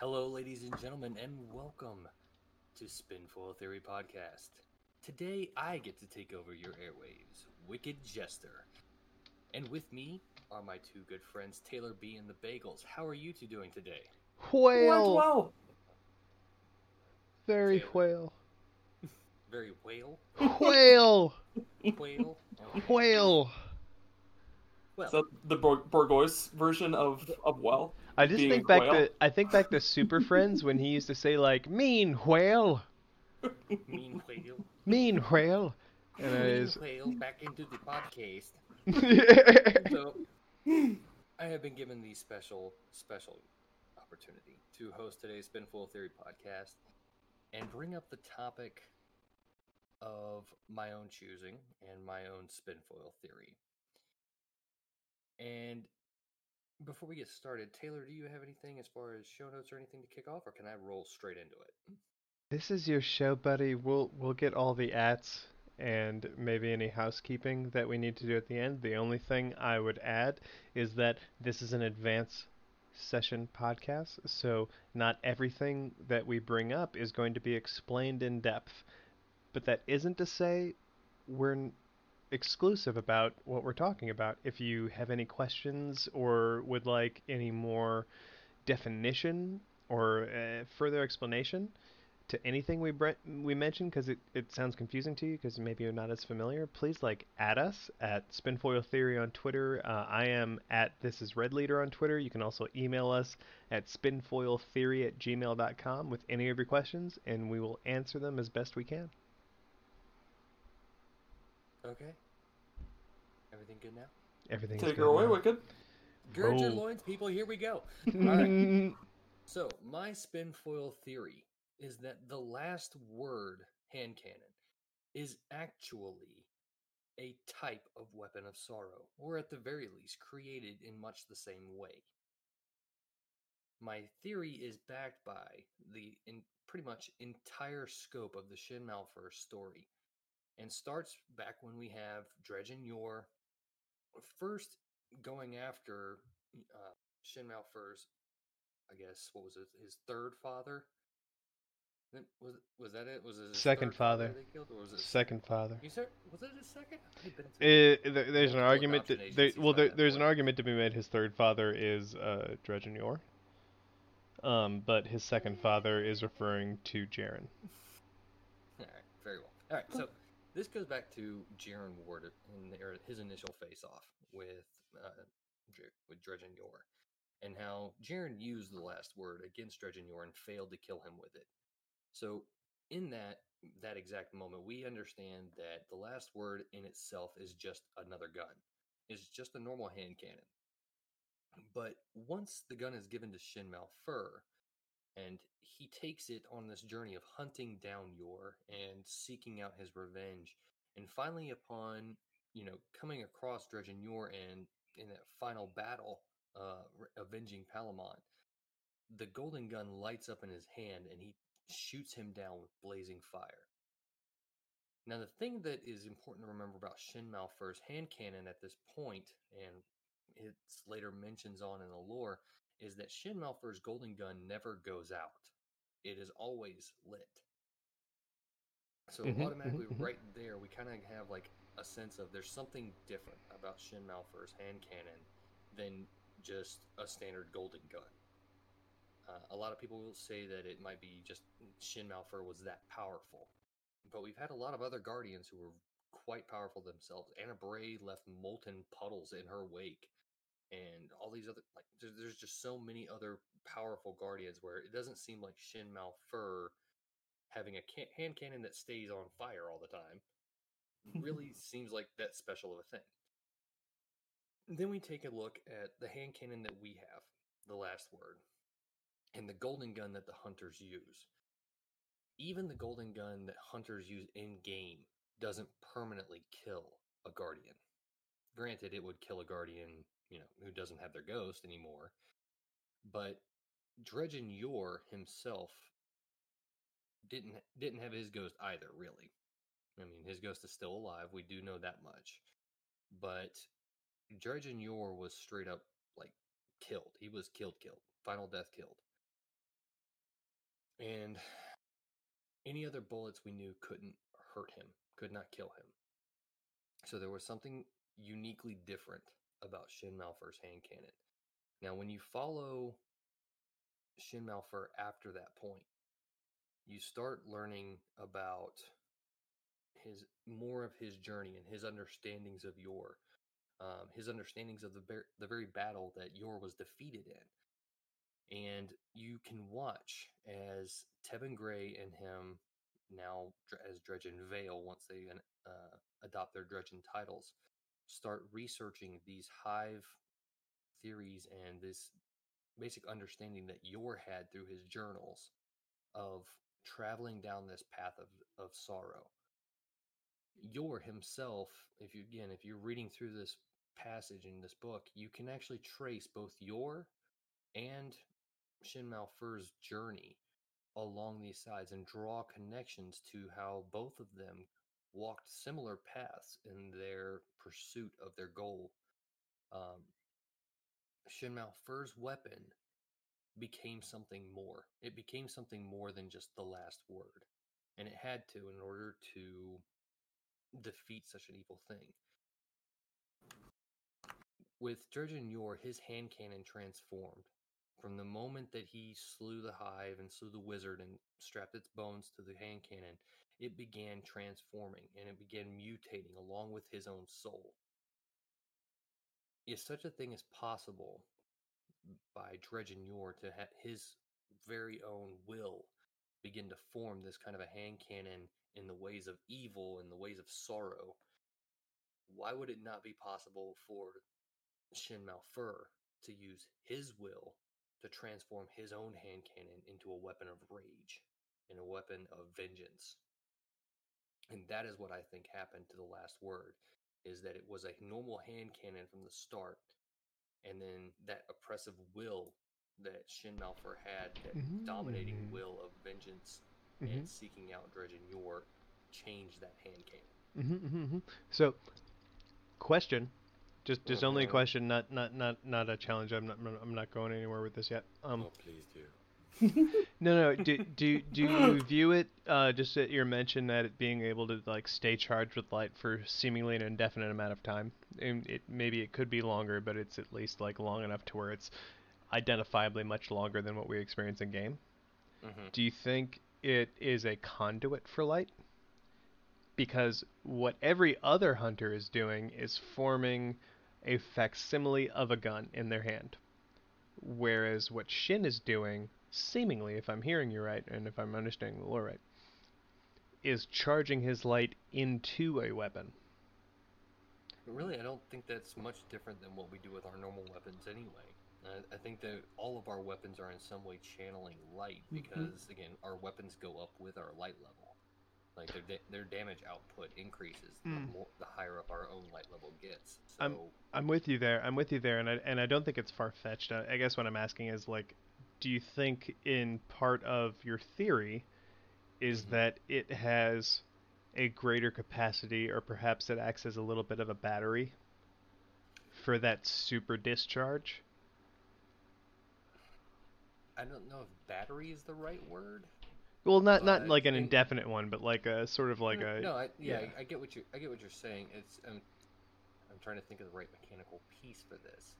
Hello, ladies and gentlemen, and welcome to Spinfoil Theory Podcast. Today, I get to take over your airwaves, Wicked Jester. And with me are my two good friends, Taylor B and the Bagels. How are you two doing today? Whale! Well, Very Taylor? whale. Very whale? Whale! Whale? Okay. Whale! Well, so the Bourgois version of well I just being think a back whale. to Super Friends when he used to say like mean whale, mean whale. mean whale, and it Mean is. whale back into the podcast. So, I have been given the special opportunity to host today's Spinfoil Theory podcast and bring up the topic of my own choosing and my own spinfoil theory. And before we get started, Taylor, do you have anything as far as show notes or anything to kick off, or can I roll straight into it? This is your show, buddy. We'll get all the ats and maybe any housekeeping that we need to do at the end. The only thing I would add is that this is an advance session podcast, so not everything that we bring up is going to be explained in depth. But that isn't to say we're exclusive about what we're talking about. If you have any questions or would like any more definition or further explanation to anything we mentioned, because it sounds confusing to you because maybe you're not as familiar, please add us at Spinfoil Theory on Twitter. I am at This Is Red Leader on Twitter. You can also email us at spinfoiltheory@gmail.com with any of your questions, and we will answer them as best we can. Okay. Everything good now? Everything's Take good her away, now. Wicked. Gird your Roll. loins, people. Here we go. All right. So, my spinfoil theory is that the last word hand cannon is actually a type of weapon of sorrow, or at the very least, created in much the same way. My theory is backed by pretty much entire scope of the Shin Malphur story, and starts back when we have Dredge and Yor first going after Shin Malphur's, I guess, what was it, his third father? Was that it? Was it his Second third father father. that they killed, or was it his second Second father? father. You said, was it his second? I've been to There's an multiple argument adoption that agencies by that there's an point. argument to be made. His third father is Dredge and Yor, but his second father is referring to Jaren. All right, very well. All right, so this goes back to Jaren Ward and his initial face-off with Dredge and Yor, and how Jaren used the last word against Dredge and Yor and failed to kill him with it. So in that exact moment, we understand that the last word in itself is just another gun. It's just a normal hand cannon. But once the gun is given to Shin Malphur, and he takes it on this journey of hunting down Yor and seeking out his revenge, and finally, upon coming across Dredge and Yor and in that final battle, avenging Palamon, the golden gun lights up in his hand, and he shoots him down with blazing fire. Now, the thing that is important to remember about Shin Malphur's hand cannon at this point, and it's later mentions on in the lore, is that Shin Malphur's golden gun never goes out. It is always lit. So automatically, right there, we kind of have like a sense of there's something different about Shin Malphur's hand cannon than just a standard golden gun. A lot of people will say that it might be just Shin Malphur was that powerful. But we've had a lot of other Guardians who were quite powerful themselves. Anna Bray left molten puddles in her wake. And all these other, like, there's just so many other powerful Guardians where it doesn't seem like Shin Malphur having a hand cannon that stays on fire all the time really seems like that special of a thing. Then we take a look at the hand cannon that we have, the last word, and the golden gun that the hunters use. Even the golden gun that hunters use in game doesn't permanently kill a guardian. Granted, it would kill a guardian, who doesn't have their ghost anymore. But Dredge and Yor himself didn't have his ghost either, really. I mean, his ghost is still alive. We do know that much. But Dredge and Yor was straight up like killed. He was killed. Final death killed. And any other bullets we knew couldn't hurt him, could not kill him. So there was something uniquely different about Shin Malphur's hand cannon. Now, when you follow Shin Malphur after that point, you start learning about more of his journey and his understandings of Yor, his understandings of the very battle that Yor was defeated in. And you can watch as Tevin Gray and him, now as Dredgen Vale, once they adopt their Dredgen titles, start researching these hive theories and this basic understanding that Yor had through his journals of traveling down this path of sorrow. Yor himself, if you're reading through this passage in this book, you can actually trace both Yor and Shin Malphur's journey along these sides and draw connections to how both of them walked similar paths in their pursuit of their goal. Shin Malphur's weapon became something more. It became something more than just the last word. And it had to in order to defeat such an evil thing. With Dredgen Yor, his hand cannon transformed. From the moment that he slew the hive and slew the wizard and strapped its bones to the hand cannon, it began transforming and it began mutating along with his own soul. If such a thing is possible by Dredgen Yor to have his very own will begin to form this kind of a hand cannon in the ways of evil, in the ways of sorrow, why would it not be possible for Shin Malphur to use his will to transform his own hand cannon into a weapon of rage and a weapon of vengeance? And that is what I think happened to the last word, is that it was a normal hand cannon from the start, and then that oppressive will that Shin Malphur had, that dominating will of vengeance and seeking out Dredgen Yor, changed that hand cannon. So, question, just only a question, not a challenge. I'm not going anywhere with this yet. Oh, please do. No. Do you view it just at your mention that it being able to like stay charged with light for seemingly an indefinite amount of time? And maybe it could be longer, but it's at least like long enough to where it's identifiably much longer than what we experience in game. Mm-hmm. Do you think it is a conduit for light? Because what every other hunter is doing is forming a facsimile of a gun in their hand. Whereas what Shin is doing, seemingly, if I'm hearing you right, and if I'm understanding the lore right, is charging his light into a weapon. Really, I don't think that's much different than what we do with our normal weapons anyway. I think that all of our weapons are in some way channeling light because, again, our weapons go up with our light level. Like their damage output increases the higher up our own light level gets. So I'm with you there. And I don't think it's far fetched. I guess what I'm asking is like, do you think in part of your theory is that it has a greater capacity, or perhaps it acts as a little bit of a battery for that super discharge? I don't know if battery is the right word. Well, not like an indefinite one, but like a sort of like a. No, I get what you're saying. It's I'm trying to think of the right mechanical piece for this.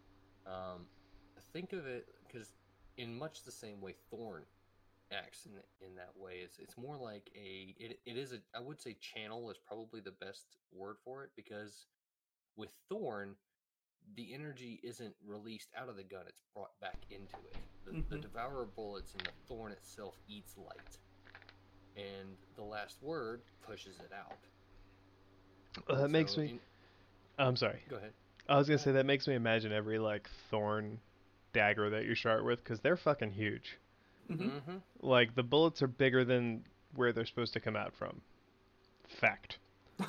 Think of it because in much the same way Thorn acts in that way. It's more like it is a, I would say channel is probably the best word for it, because with Thorn, the energy isn't released out of the gun, it's brought back into it. The Devourer bullets and the Thorn itself eats light, and the last word pushes it out. That makes me... I'm sorry. Go ahead. I was going to say, that makes me imagine every, like, Thorn dagger that you start with, because they're fucking huge. Like, the bullets are bigger than where they're supposed to come out from. Fact.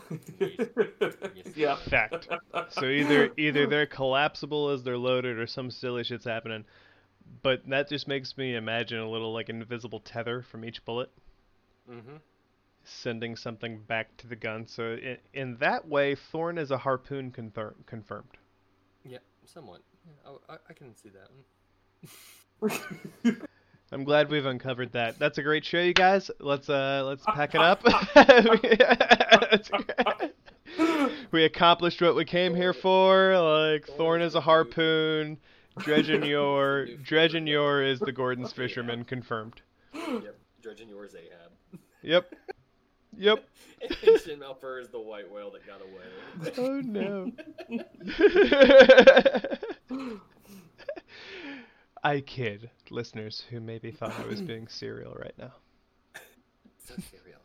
Yeah. Fact. So either they're collapsible as they're loaded, or some silly shit's happening. But that just makes me imagine a little like invisible tether from each bullet, sending something back to the gun. So in that way, Thorn is a harpoon confirmed. Yeah, somewhat. I can see that one. I'm glad we've uncovered that. That's a great show, you guys. Let's pack it up. We accomplished what we came here for. Like Thorn is a harpoon. Dredgen Yor is the Gordon's fisherman, confirmed. Yep, Dredgen Yor is Ahab. Yep. And Shin Malphur is the white whale that got away. Oh no. I kid listeners who maybe thought I was being serial right now. So serial.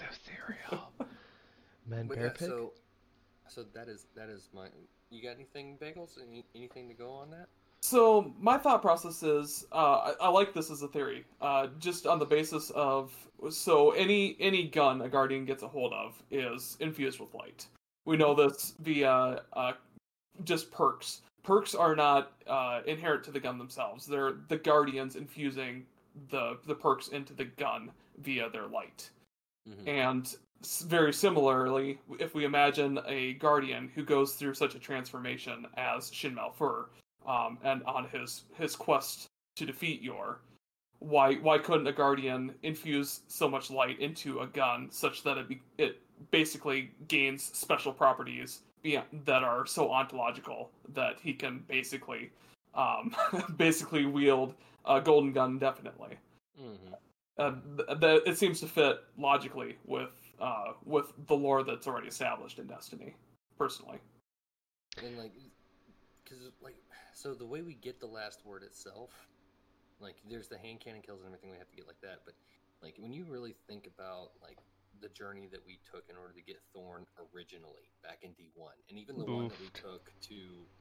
Man, But bear yeah, pig? so that is my. You got anything, Bagels? Anything to go on that? So my thought process is, I like this as a theory, just on the basis of, so any gun a Guardian gets a hold of is infused with light. We know this via just perks. Perks are not inherent to the gun themselves. They're the Guardians infusing the perks into the gun via their light. Mm-hmm. And very similarly, if we imagine a Guardian who goes through such a transformation as Shin Malphur, and on his quest to defeat Yor, why couldn't a Guardian infuse so much light into a gun such that it basically gains special properties that are so ontological that he can basically wield a golden gun indefinitely. Mm-hmm. It seems to fit logically with the lore that's already established in Destiny, personally. And so the way we get the last word itself, there's the hand cannon kills and everything we have to get like that, but when you really think about the journey that we took in order to get Thorn originally back in D1, and even the one that we took to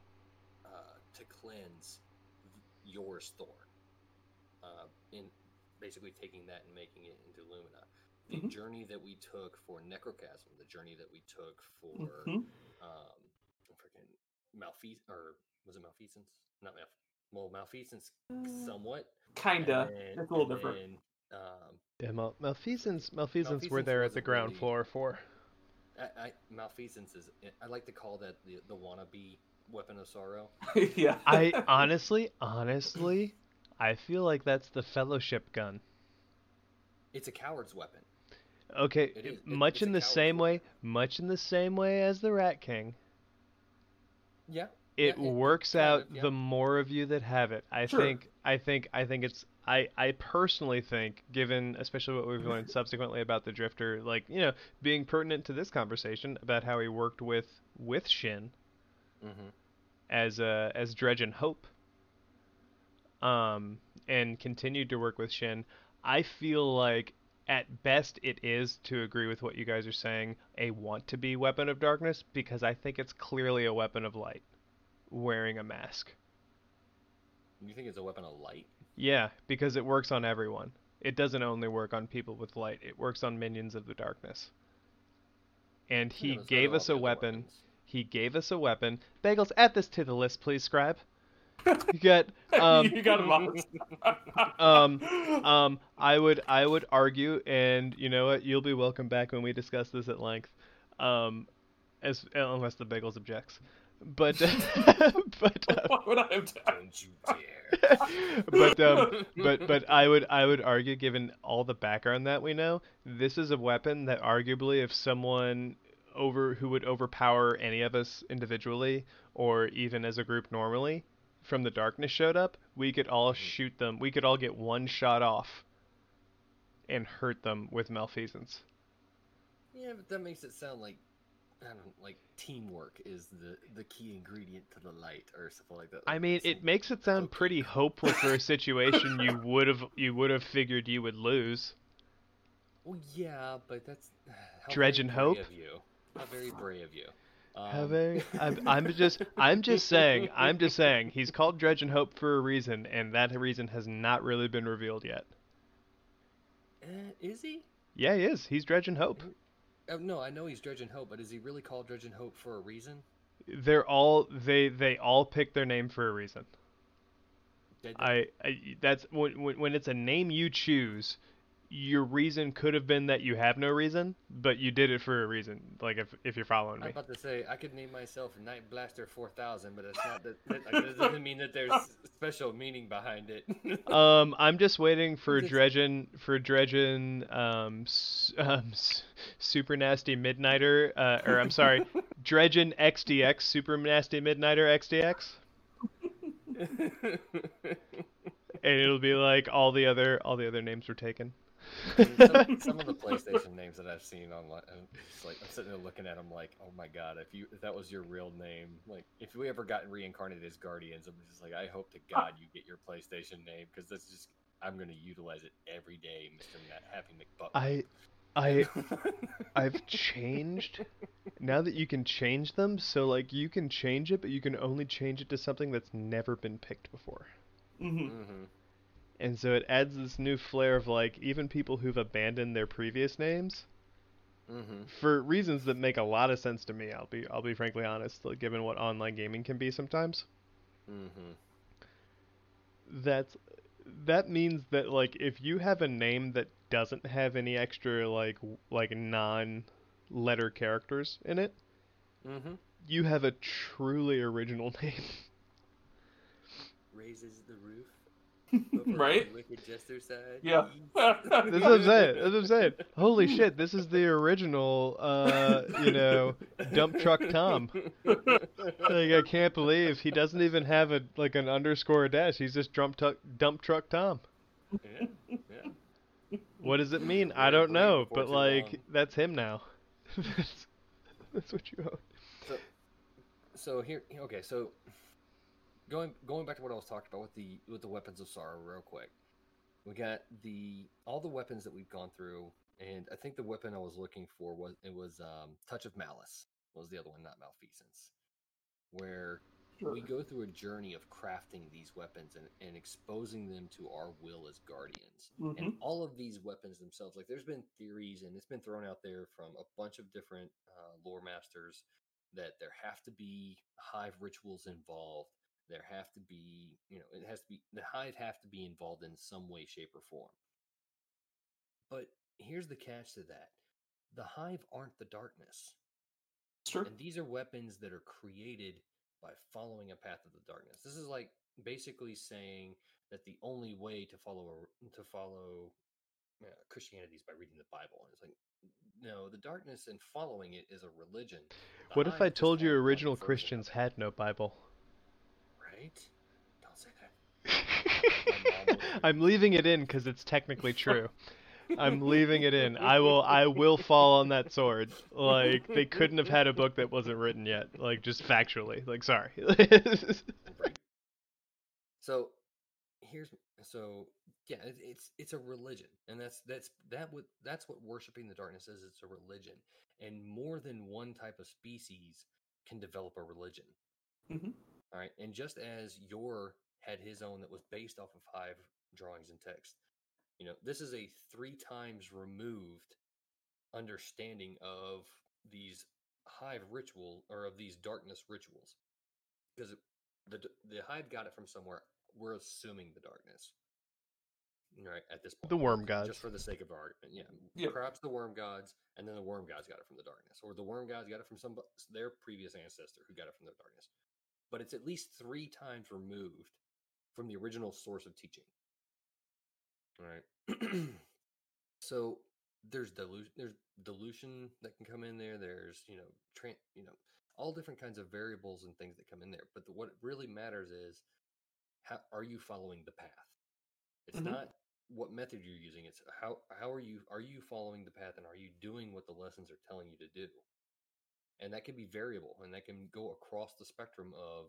cleanse Yor's Thorn, in basically taking that and making it into Lumina, the journey that we took for Necrochasm, the journey that we took for freaking Malfeasance, or was it Malfeasance? Not Malfeasance, somewhat. Kinda. It's a little different. Yeah, Malfeasance were there at the ground floor for. Malfeasance is, I like to call that the wannabe weapon of sorrow. Yeah. I honestly, I feel like that's the Fellowship gun. It's a coward's weapon. Okay, much in the same way as the Rat King. Yeah. It works out the more of you that have it. I think it's I personally think, given especially what we've learned subsequently about the Drifter, being pertinent to this conversation about how he worked with Shin as Dredgen Hope, and continued to work with Shin. I feel like at best it is, to agree with what you guys are saying, a want-to-be weapon of darkness, because I think it's clearly a weapon of light, wearing a mask. You think it's a weapon of light? Yeah, because it works on everyone. It doesn't only work on people with light. It works on minions of the darkness. And he gave us a weapon. He gave us a weapon. Bagels, add this to the list, please, Scribe. You got you got him. I would argue, and you know what, you'll be welcome back when we discuss this at length, unless the Bagels objects. But why would I object? Don't you dare. but I would argue, given all the background that we know, this is a weapon that arguably, if someone who would overpower any of us individually or even as a group normally from the darkness showed up, we could all shoot them. We could all get one shot off and hurt them with Malfeasance. Yeah, but that makes it sound like, I don't know, like teamwork is the key ingredient to the light or something like that. I mean, it makes it sound pretty hopeful for a situation you would have figured you would lose. Well, yeah, but that's Dredgen Hope. How very brave of you. I'm just saying he's called Dredgen Hope for a reason, and that reason has not really been revealed yet. Is he? Yeah, he is. He's Dredgen Hope. No, I know he's Dredgen Hope, but is he really called Dredgen Hope for a reason? They all pick their name for a reason. That's when it's a name you choose, your reason could have been that you have no reason, but you did it for a reason. Like if you're following I'm me. about to say I could name myself Night Blaster 4000, but it's not that doesn't mean that there's special meaning behind it. I'm just waiting for It's- Dredgen, Super Nasty Midnighter, or I'm sorry, Dredgen XDX, Super Nasty Midnighter XDX, and it'll be like all the other names were taken. some of the PlayStation names that I've seen online, it's like I'm sitting there looking at them like, oh my god, if that was your real name, like if we ever got reincarnated as Guardians, I'm just like, I hope to God you get your PlayStation name because that's just I'm gonna utilize it every day, Mr. Happy McButler. I've changed. Now that you can change them, so like you can change it, but you can only change it to something that's never been picked before. Mm-hmm. And so it adds this new flair of like even people who've abandoned their previous names for reasons that make a lot of sense to me. I'll be frankly honest, like, given what online gaming can be sometimes. That means that like if you have a name that doesn't have any extra like non-letter characters in it, you have a truly original name. Raises the roof. Right? Wicked Jester side. Yeah. That's what I'm saying. That's what I'm saying. Holy shit, this is the original, Dump Truck Tom. Like, I can't believe he doesn't even have an underscore dash. He's just Dump Truck Tom. Yeah. What does it mean? I don't know, but like that's him now. That's what you own. So here, okay. So going back to what I was talking about with the weapons of sorrow, real quick. We got all the weapons that we've gone through, and I think the weapon I was looking for was Touch of Malice was the other one, not Malfeasance, where we go through a journey of crafting these weapons and exposing them to our will as guardians. And all of these weapons themselves, like there's been theories and it's been thrown out there from a bunch of different lore masters that there have to be hive rituals involved. There have to be, the hive have to be involved in some way, shape, or form. But here's the catch to that. The hive aren't the darkness. Sure. And these are weapons that are created by following a path of the darkness. This is like basically saying that the only way to follow Christianity is by reading the Bible. And it's like, no, the darkness and following it is a religion. What if I told you original Christians had no Bible? Right? Don't say that. I'm leaving it in because it's technically true. I'm leaving it in. I will fall on that sword. Like, they couldn't have had a book that wasn't written yet. Like, just factually. Like, sorry. Right. So it's a religion, and that's what worshiping the darkness is. It's a religion, and more than one type of species can develop a religion. All right, and just as Yor had his own that was based off of hive drawings and text, this is a 3 times removed understanding of these hive ritual or of these darkness rituals, because the hive got it from somewhere. We're assuming the darkness, right? At this point, the worm gods, just for the sake of argument, perhaps the worm gods, and then the worm gods got it from the darkness, or the worm gods got it from their previous ancestor who got it from the darkness. But it's at least 3 times removed from the original source of teaching. All right. So there's dilution that can come in there. There's all different kinds of variables and things that come in there. But what really matters is how are you following the path? It's not what method you're using. It's how are you following the path, and are you doing what the lessons are telling you to do? And that can be variable, and that can go across the spectrum of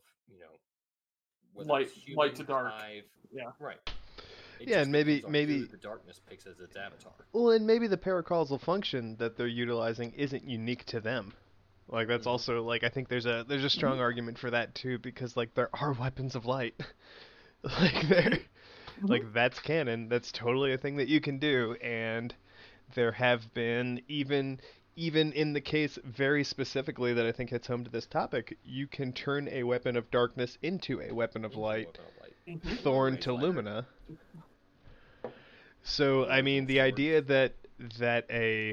light to dark. Hive, yeah, right. And maybe the darkness picks as its avatar. Well, and maybe the paracausal function that they're utilizing isn't unique to them. Like that's also like I think there's a strong argument for that too, because like there are weapons of light. Like there like that's canon. That's totally a thing that you can do, and there have been even in the case very specifically that I think hits home to this topic, you can turn a weapon of darkness into a weapon of light. Thorn to Lumina. So The I mean, original the sword. idea that a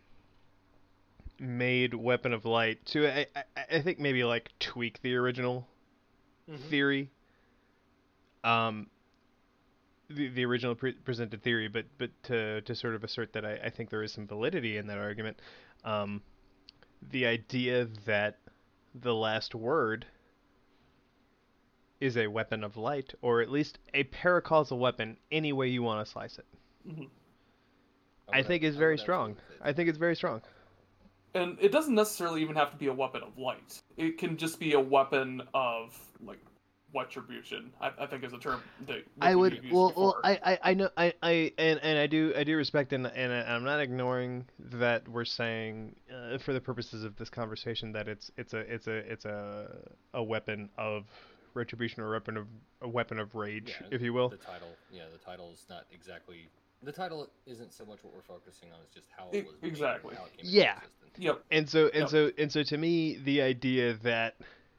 made weapon of light to I think maybe like tweak the original Mm-hmm. theory, um, the original presented theory, but to sort of assert that I think there is some validity in that argument, um, the idea that the last word is a weapon of light, or at least a paracausal weapon, any way you want to slice it. Mhm. I think is I very would strong. absolutely say it's I think it's very strong. And it doesn't necessarily even have to be a weapon of light. It can just be a weapon of like retribution. I think is a term that I Wiki would you've used well before. I know and I do respect and I'm not ignoring that we're saying for the purposes of this conversation that it's a weapon of retribution or a weapon of rage, Yeah, if you will. the title. Yeah, the title is not exactly. The title isn't so much what we're focusing on; it's just how it was made, Exactly. how it came Yeah. into existence. Yep. And so to me the idea that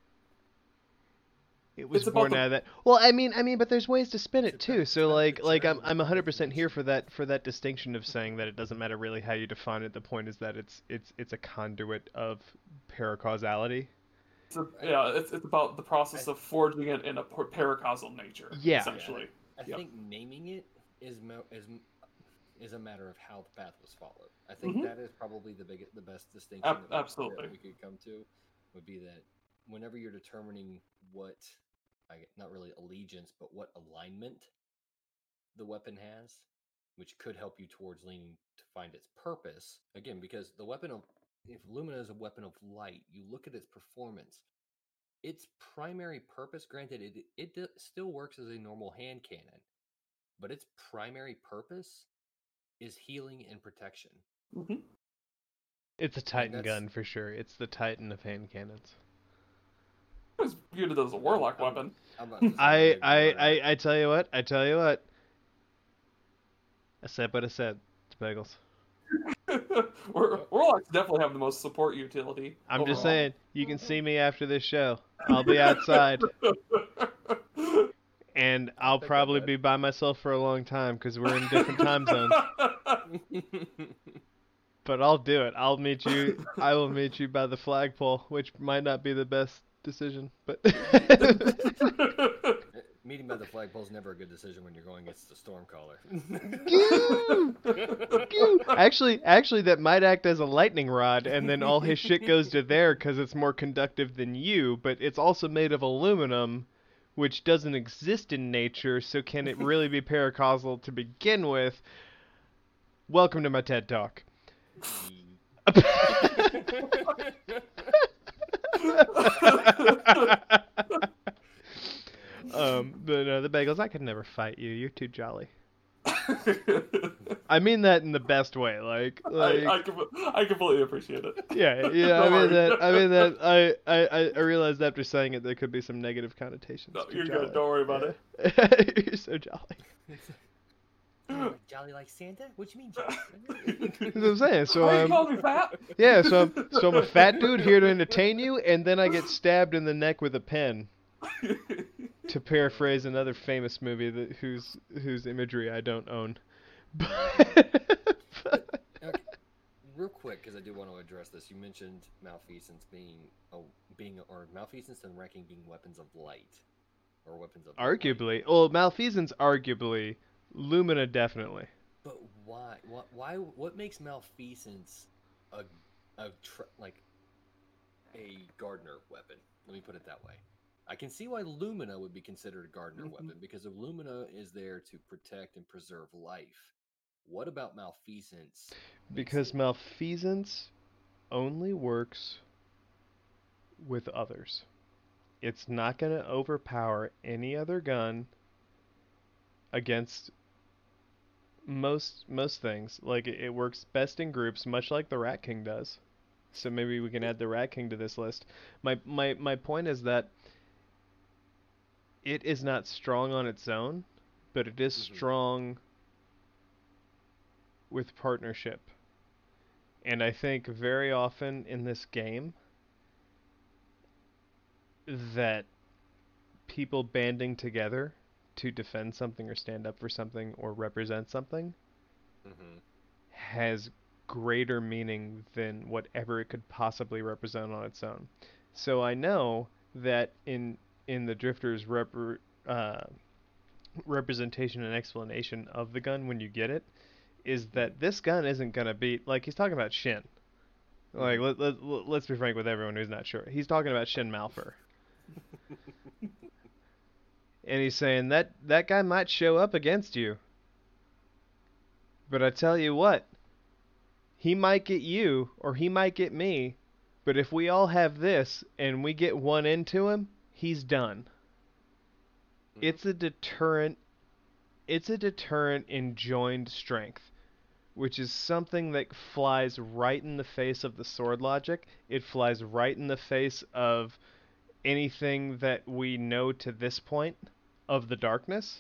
it was It's about born the out of that. Well, I mean, but there's ways to spin It's it too. So about the like journey I'm within the 100% here dimension. for that distinction of saying that it doesn't matter really how you define it. The point is that it's a conduit of paracausality. Right. it's about the process of forging it in a paracausal nature, Yeah. essentially. I Yep. think naming it is a matter of how the path was followed. I think Mhm. that is probably the best distinction Absolutely. that we could come to would be that whenever you're determining what, not really allegiance, but what alignment the weapon has, which could help you towards leaning to find its purpose. Again, because if Lumina is a weapon of light, you look at its performance. Its primary purpose, granted, it still works as a normal hand cannon, but its primary purpose is healing and protection. Hmm. It's a And Titan that's gun for sure. It's the Titan of hand cannons. It was viewed as a warlock weapon. I'm about to say, I'm gonna ignore that. I tell you what. I tell you what. I said what I said. It's Bagels. Warlocks definitely have the most support utility. I'm just overall. saying. You can see me after this show. I'll be outside. And I'll take that probably bet. be by myself for a long time because we're in different time zones. But I'll do it. I'll meet you. I will meet you by the flagpole, which might not be the best decision, but Meeting by the flagpole is never a good decision when you're going against the Stormcaller. actually, that might act as a lightning rod, and then all his shit goes to there because it's more conductive than you. But it's also made of aluminum, which doesn't exist in nature. So can it really be paracausal to begin with? Welcome to my TED Talk. But the Bagels, I could never fight you. You're too jolly. I mean that in the best way. I completely appreciate it. Yeah. Don't worry. I mean that. I realized after saying it there could be some negative connotations. No, to you're jolly. good. Don't worry about it. You're so jolly. Jolly like Santa? What you mean, jolly? That's what I'm saying. So Why you calling me fat? yeah. So I'm a fat dude here to entertain you, and then I get stabbed in the neck with a pen. To paraphrase another famous movie whose imagery I don't own. Okay, real quick, because I do want to address this. You mentioned malfeasance or malfeasance and wrecking being weapons of light, or weapons of Arguably, light. well, malfeasance arguably, Lumina definitely. But why? What makes malfeasance like a gardener weapon? Let me put it that way. I can see why Lumina would be considered a gardener weapon because Lumina is there to protect and preserve life. What about malfeasance? Because malfeasance only works with others. It's not going to overpower any other gun against most things. Like it works best in groups, much like the Rat King does. So maybe we can add the Rat King to this list. My point is that it is not strong on its own, but it is strong with partnership. And I think very often in this game that people banding together to defend something or stand up for something or represent something Mm-hmm. has greater meaning than whatever it could possibly represent on its own. So I know that in the Drifter's representation and explanation of the gun when you get it is that this gun isn't gonna beat, like, he's talking about Shin. Like, let's be frank with everyone who's not sure. He's talking about Shin Malphur. And he's saying that guy might show up against you. But I tell you what, he might get you or he might get me. But if we all have this and we get one into him, he's done. Mm-hmm. It's a deterrent. It's a deterrent in joined strength, which is something that flies right in the face of the sword logic. It flies right in the face of anything that we know to this point of the darkness.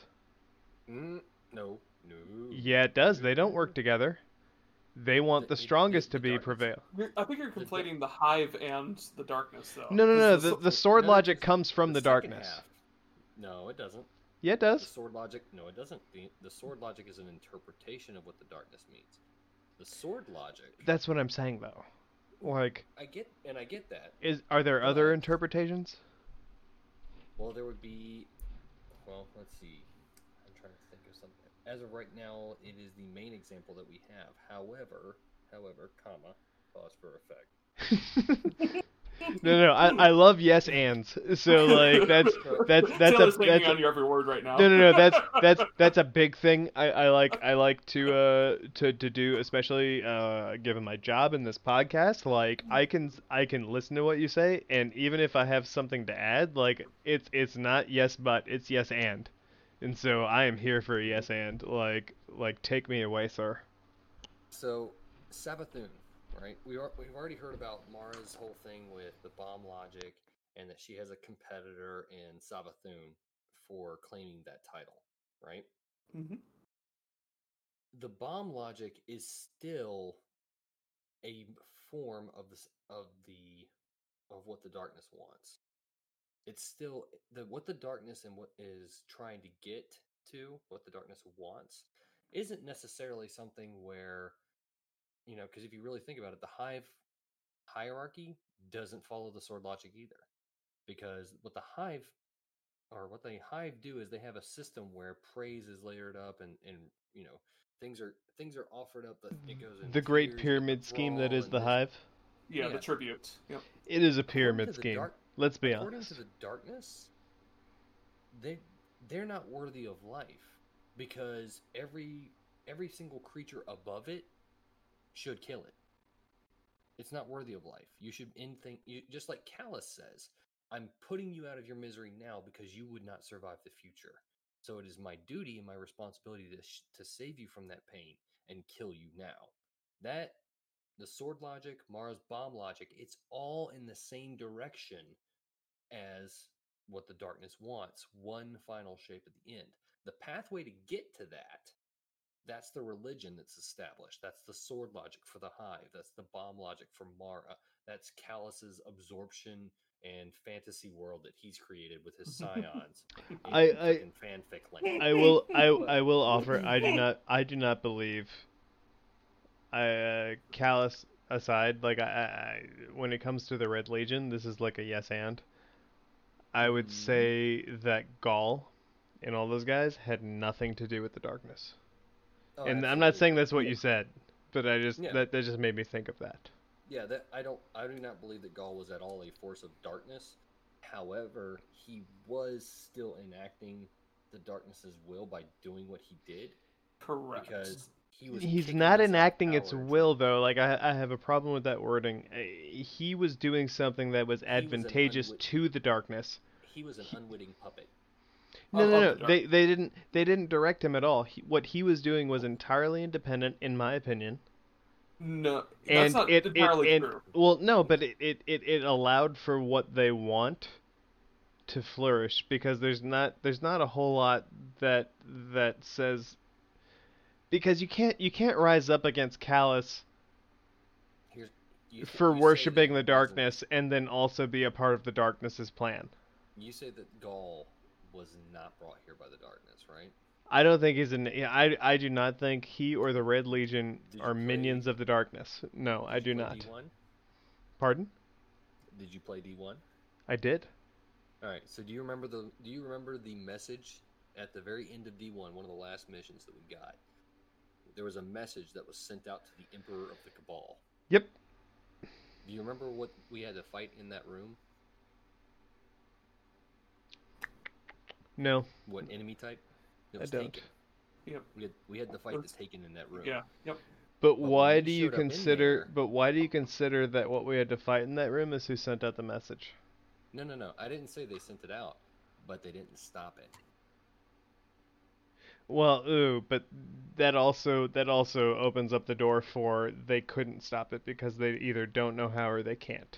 No. Yeah, it does. They don't work together. They want the strongest to be prevail. I think you're conflating the Hive and the darkness, though. No. The sword logic comes from the darkness. Half. No, it doesn't. Yeah, it The does. sword logic, no, it doesn't. The sword logic is an interpretation of what the darkness means. The sword logic. That's what I'm saying, though. Like, I get that. are there other interpretations? Well, there would be. Well, let's see. I'm trying to think of something. As of right now, it is the main example that we have. However, comma, pause for effect. No. I love yes ands. So like that's Taylor's thinking on your every word right now. No. That's a big thing. I like to do, especially given my job in this podcast. Like I can listen to what you say, and even if I have something to add, like it's not yes but, it's yes and so I am here for a yes and. Like take me away, sir. So Savathun. Right, we've already heard about Mara's whole thing with the bomb logic, and that she has a competitor in Savathun for claiming that title. Right. Mm-hmm. The bomb logic is still a form of what the darkness wants. It's still what the darkness and what is trying to get to, what the darkness wants, isn't necessarily something where. Because if you really think about it, the Hive hierarchy doesn't follow the sword logic either. Because what the Hive do is they have a system where praise is layered up, and things are offered up. It goes in the great tiers, pyramid scheme that is the Hive. Yeah, the tribute. Yep. It is a pyramid scheme. Let's be honest. According to the darkness, they're not worthy of life, because every single creature above it should kill it. It's not worthy of life. You should just like Callus says, I'm putting you out of your misery now because you would not survive the future. So it is my duty and my responsibility to save you from that pain and kill you now. That, the sword logic, Mara's bomb logic, it's all in the same direction as what the darkness wants. One final shape at the end. The pathway to get to that's the religion that's established. That's the sword logic for the Hive. That's the bomb logic for Mara. That's Callus's absorption and fantasy world that he's created with his scions. In fanfic language. I will offer. I do not believe. Callus aside, like I when it comes to the Red Legion, this is like a yes and. I would say that Gaul and all those guys had nothing to do with the darkness. Oh, and absolutely. I'm not saying that's what you said, but that just made me think of that. Yeah, I do not believe that Gaul was at all a force of darkness. However, he was still enacting the darkness's will by doing what he did. Correct. Because he's not enacting its will, though. Like I have a problem with that wording. He was doing something that was advantageous to the darkness. He was an unwitting puppet. No. They didn't direct him at all. What he was doing was entirely independent, in my opinion. No, that's not entirely true. Well, no, but it allowed for what they want to flourish, because there's not a whole lot that says, because you can't rise up against Callus for worshipping the darkness and then also be a part of the darkness's plan. You say that Gaul was not brought here by the darkness, right? I don't think he's I do not think he or the Red Legion Did are you play- minions of the darkness. No, I Did do you play not. D1? Pardon? Did you play D1? I did. All right. So do you remember the message at the very end of D1, one of the last missions that we got? There was a message that was sent out to the Emperor of the Cabal. Yep. Do you remember what we had to fight in that room? No. What enemy type? It I was don't. Taken. Yep. We had to fight the Taken in that room. Yeah. Yep. But when why we do you showed up in consider? there- But why do you consider that what we had to fight in that room is who sent out the message? No. I didn't say they sent it out, but they didn't stop it. Well, but that also opens up the door for they couldn't stop it because they either don't know how or they can't.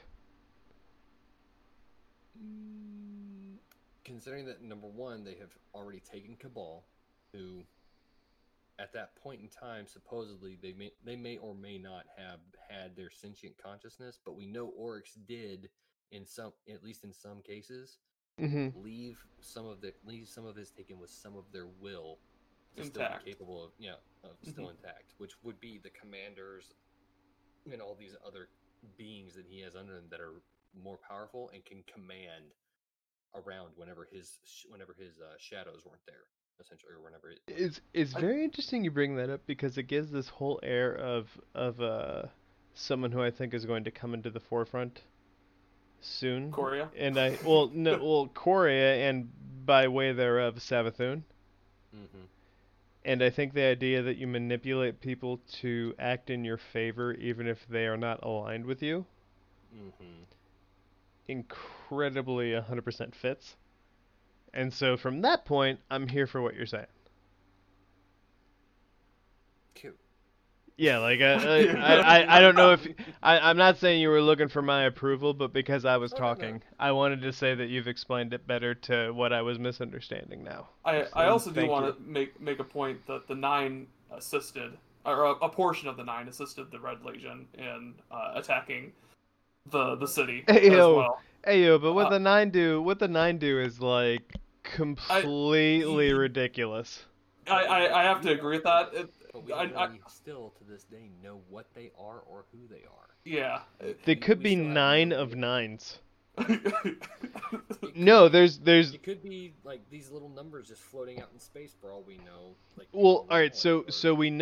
Considering that, number one, they have already taken Cabal, who, at that point in time, supposedly they may or may not have had their sentient consciousness, but we know Oryx did at least in some cases, Mm-hmm. leave some of his Taken with some of their will to still Intact. be capable of still intact, which would be the commanders and all these other beings that he has under him that are more powerful and can command around whenever his shadows weren't there, essentially, or whenever It's very interesting you bring that up because it gives this whole air of someone who I think is going to come into the forefront soon. Korea. And Korea, and by way thereof Savathun. Mm-hmm. And I think the idea that you manipulate people to act in your favor even if they are not aligned with you Mm-hmm. incredibly 100% fits. And so from that point, I'm here for what you're saying. Cute. Yeah, like I don't know if I'm not saying you were looking for my approval, but because I was No. talking, I wanted to say that you've explained it better to what I was misunderstanding now. I So, also do thank want you. to make a point that the Nine assisted, or a portion of the Nine assisted the Red Legion in attacking the city as Ayo. well. Ayo, but what Uh, the nine do is like completely ridiculous. I have to agree with that. But we I- don't really still to this day know what they are or who they are. Yeah. They could We be still have 9 no of idea. 9s. It No, there's It could be like these little numbers just floating out in space for all we know. Like well, all right. or- So we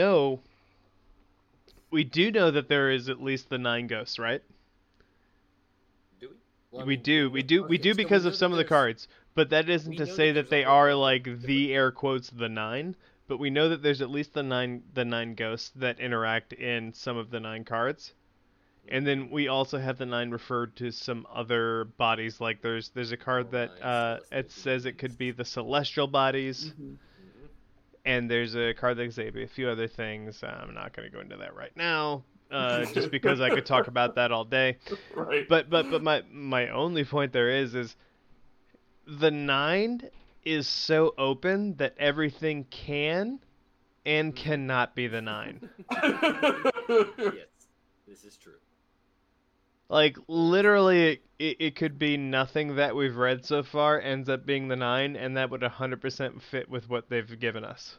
do know that there is at least the 9 ghosts, right? do we? Well, I We mean, do okay, so because we of know some that of the there's- cards, but that isn't we to know say that that there's they a whole are bunch of like different- the air quotes the 9. But we know that there's at least the nine ghosts that interact in some of the 9 cards. And then we also have the 9 referred to some other bodies. Like there's a card Oh, that 9 it celestial says it could be beings. the celestial bodies, Mhm. Mhm. and there's a card that says a few other things. I'm not going to go into that right now, just because I could talk about that all day. Right. But my only point there is the 9 is so open that everything can and cannot be the 9. Yes, this is true. Like, literally, it could be nothing that we've read so far ends up being the 9, and that would 100% fit with what they've given us.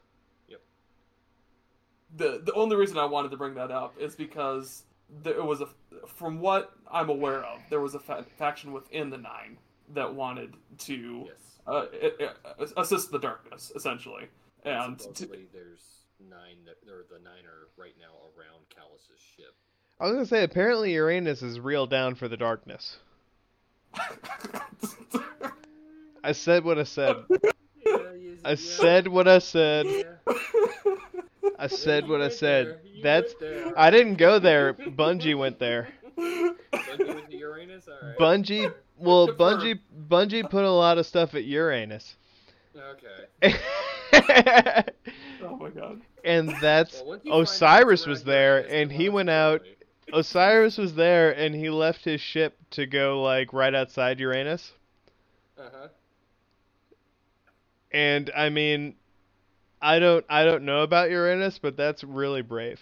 The only reason I wanted to bring that up is because there was from what I'm aware of, there was a faction within the Nine that wanted to Yes. assist the darkness, essentially. And Supposedly there's 9 the 9 are right now around Callus's ship. I was gonna say, apparently Uranus is real down for the darkness. I said what I said. I said what I said. I said what I said. I didn't go there. Bungie went there. Bungie went to Uranus? Alright. Bungie put a lot of stuff at Uranus. Okay. Oh my god. And that's Well, once you find out Osiris it's was around there, Uranus, and then he we'll went have out. to Osiris was there, and he left his ship to go like right outside Uranus. Uh-huh. And I mean, I don't know about Uranus, but that's really brave.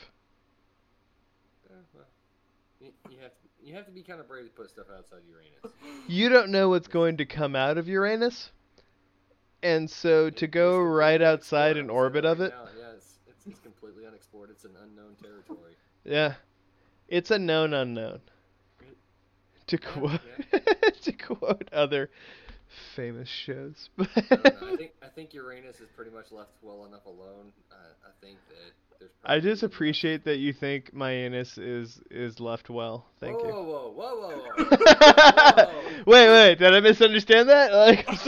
Well, you have to be kind of brave to put stuff outside Uranus. You don't know what's going to come out of Uranus, and so to go It's right completely outside unexplored. in I'm orbit saying of right it. now, yeah, it's completely unexplored. It's an unknown territory. Yeah, it's a known unknown. To Yeah, quote yeah. to quote other famous shows. I don't know. I think Uranus is pretty much left well enough alone. I think that there's I probably just enough. appreciate that you think my anus is left well. Thank you. Whoa, whoa, whoa, whoa, whoa, whoa. Wait, did I misunderstand that? Like, I'm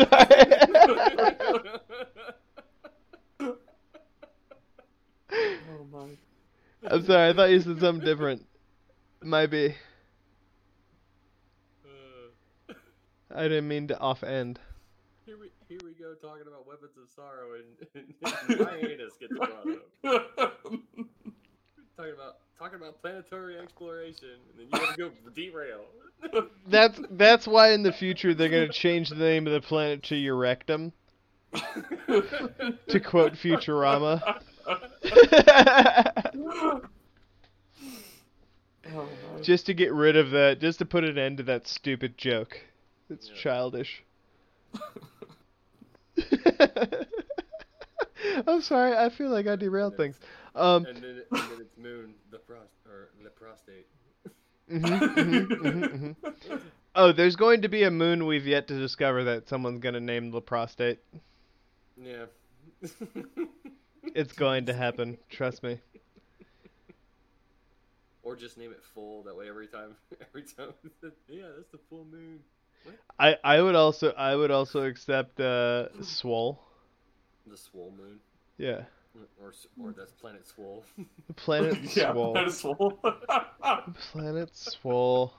sorry. Oh my. I'm sorry. I thought you said something different. Might be. I didn't mean to offend. Here we go talking about weapons of sorrow, and my anus gets brought up. Talking about planetary exploration, and then you want to go derail. That's why in the future they're gonna change the name of the planet to Eurectum, to quote Futurama. Oh, my. Just to get rid of that, just to put an end to that stupid joke. It's Yeah. childish. I'm sorry, I feel like I derailed things. And then it's Moon, the prostate. Oh, there's going to be a moon we've yet to discover that someone's gonna name the prostate. Yeah. It's going to happen, trust me. Or just name it full. That way, every time, yeah, that's the full moon. What? I would also accept Swole. The swole moon. Yeah. Or that's Planet Swole. Planet Yeah, Swole. Planet Swole. Planet Swole.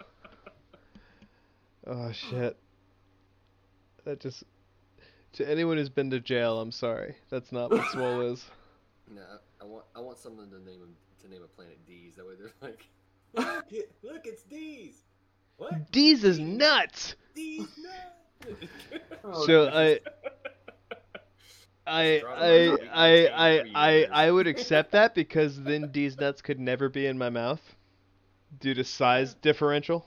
Oh shit. That just, to anyone who's been to jail, I'm sorry. That's not what Swole is. No, I want someone to name a planet D's. That way they're like, look, it's D's. What? D's is nuts. D's nuts. Oh, So Jesus. I would accept that because then D's nuts could never be in my mouth due to size differential.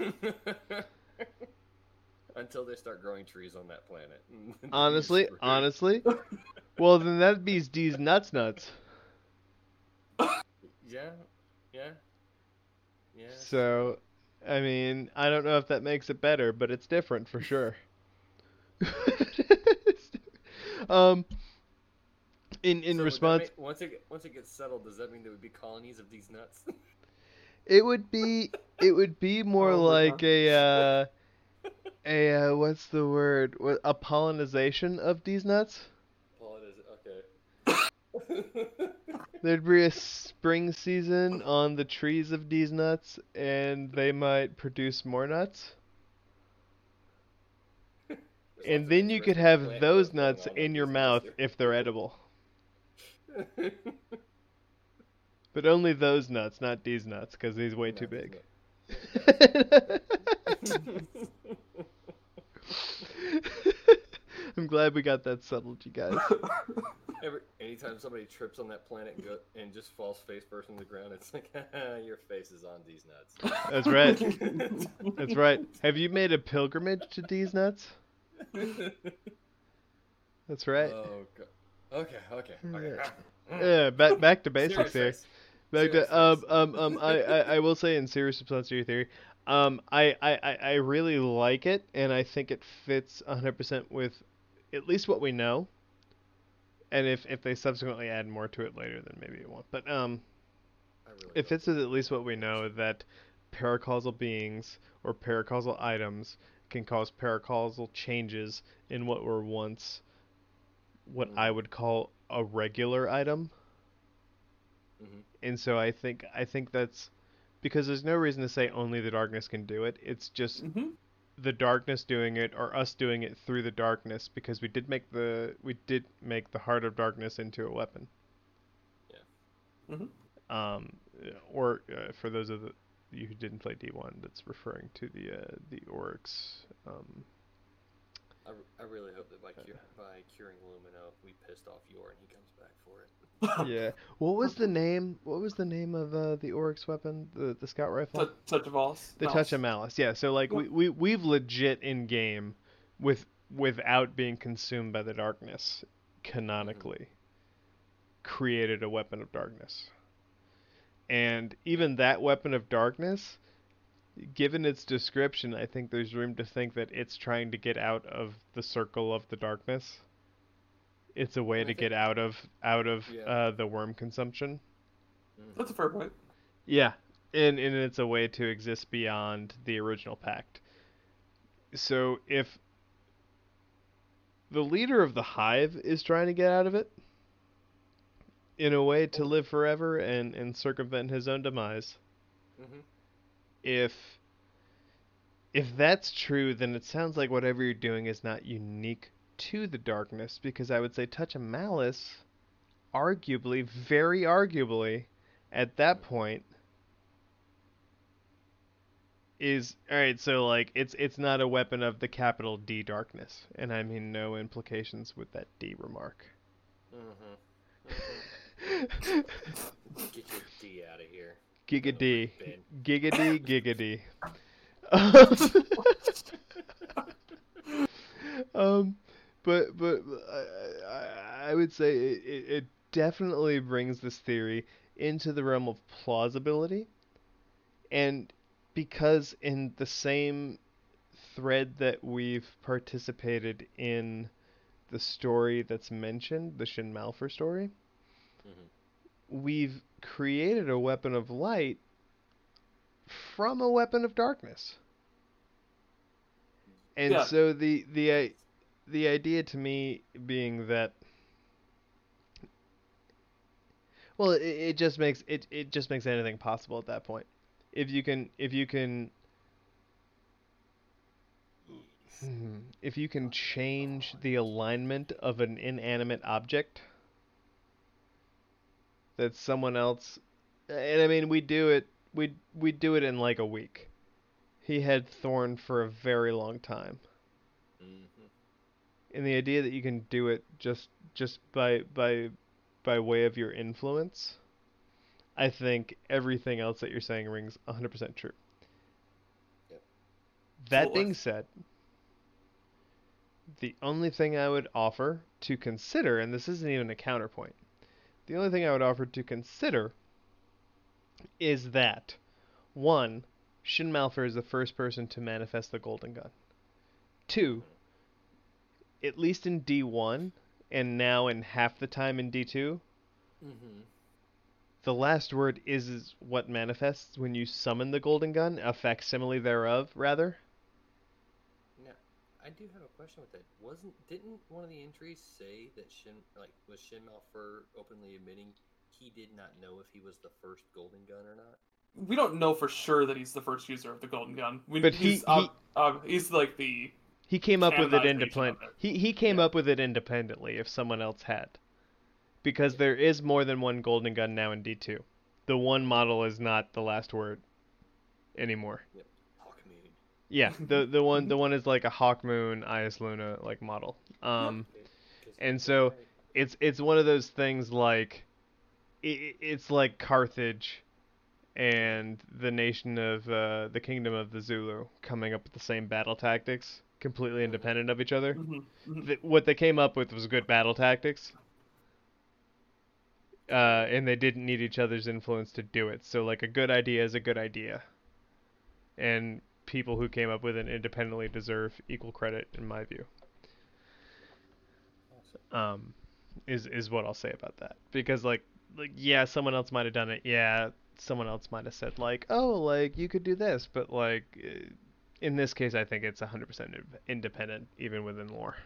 Until they start growing trees on that planet. Honestly. Well, then that'd be D's nuts. Yeah. So, I mean, I don't know if that makes it better, but it's different for sure. In So response, once it gets settled, does that mean there would be colonies of these nuts? it would be more Oh my like God. a what's the word? A pollinization of these nuts. Okay. There'd be a spring season on the trees of these nuts, and they might produce more nuts. And then you could have those nuts in your mouth if they're edible. But only those nuts, not these nuts, because these way too big. I'm glad we got that settled, you guys. Anytime somebody trips on that planet and just falls face first on the ground, it's like, your face is on these nuts. That's right. That's right. Have you made a pilgrimage to these nuts? That's right. Oh, God. Okay. Yeah, back to basics here. Serious Back face. to I will say in serious response to your theory, I really like it, and I think it fits 100% with at least what we know. And if they subsequently add more to it later, then maybe it won't. But it fits with at least what we know, that paracausal beings or paracausal items can cause paracausal changes in what were once what I would call a regular item. Mhm. And so I think that's because there's no reason to say only the darkness can do it. It's just the darkness doing it, or us doing it through the darkness, because we did make the Heart of Darkness into a weapon. Yeah. Or for those of you who didn't play D1, that's referring to the Oryx. I really hope that by curing Lumino, we pissed off Yor and he comes back for it. Yeah. What was the name of the Oryx weapon? The scout rifle? Touch of Malice. The Touch of Malice. Yeah. So like we've legit in game with without being consumed by the darkness, canonically, created a weapon of darkness. And even that weapon of darkness, given its description, I think there's room to think that it's trying to get out of the circle of the darkness. It's a way to get out of the worm consumption. That's a fair point. Yeah, and it's a way to exist beyond the original pact. So if the leader of the hive is trying to get out of it, in a way to live forever and circumvent his own demise, if that's true, then it sounds like whatever you're doing is not unique to the darkness, because I would say Touch of Malice, arguably, very arguably, at that point, is alright. So like it's not a weapon of the capital D darkness, and I mean no implications with that D remark. Get your D out of here. Giga D. Giga D. But I would say it definitely brings this theory into the realm of plausibility, and because in the same thread that we've participated in the story that's mentioned, the Shin Malphur story, we've created a weapon of light from a weapon of darkness. And so the idea to me being that, well, it just makes anything possible at that point. If you can change the alignment of an inanimate object that someone else, and I mean we do it in like a week. He had Thorn for a very long time. And the idea that you can do it just by way of your influence, I think everything else that you're saying rings 100% true. Yep. That being said, the only thing I would offer to consider, and this isn't even a counterpoint, the only thing I would offer to consider is that, one, Shin Malphur is the first person to manifest the Golden Gun. Two, at least in D1, and now in half the time in D2, the last word is what manifests when you summon the Golden Gun, a facsimile thereof, rather. Now, I do have a question with that. Didn't one of the entries say that was Shin Malphur openly admitting he did not know if he was the first Golden Gun or not? We don't know for sure that he's the first user of the Golden Gun. But he's like the... He came up with it independently. He came up with it independently if someone else had. Because there is more than one Golden Gun now in D2. The one model is not the last word anymore. Yep. Hawkmoon. Yeah, the one is like a Hawkmoon, Ias Luna like model. And so it's one of those things like it's like Carthage and the nation of the kingdom of the Zulu coming up with the same battle tactics, completely independent of each other. What they came up with was good battle tactics, and they didn't need each other's influence to do it. So like a good idea is a good idea, and people who came up with it independently deserve equal credit in my view. Is what I'll say about that, because like yeah, someone else might have done it. Yeah, someone else might have said like, oh, like you could do this, but like in this case, I think it's 100% independent, even within lore.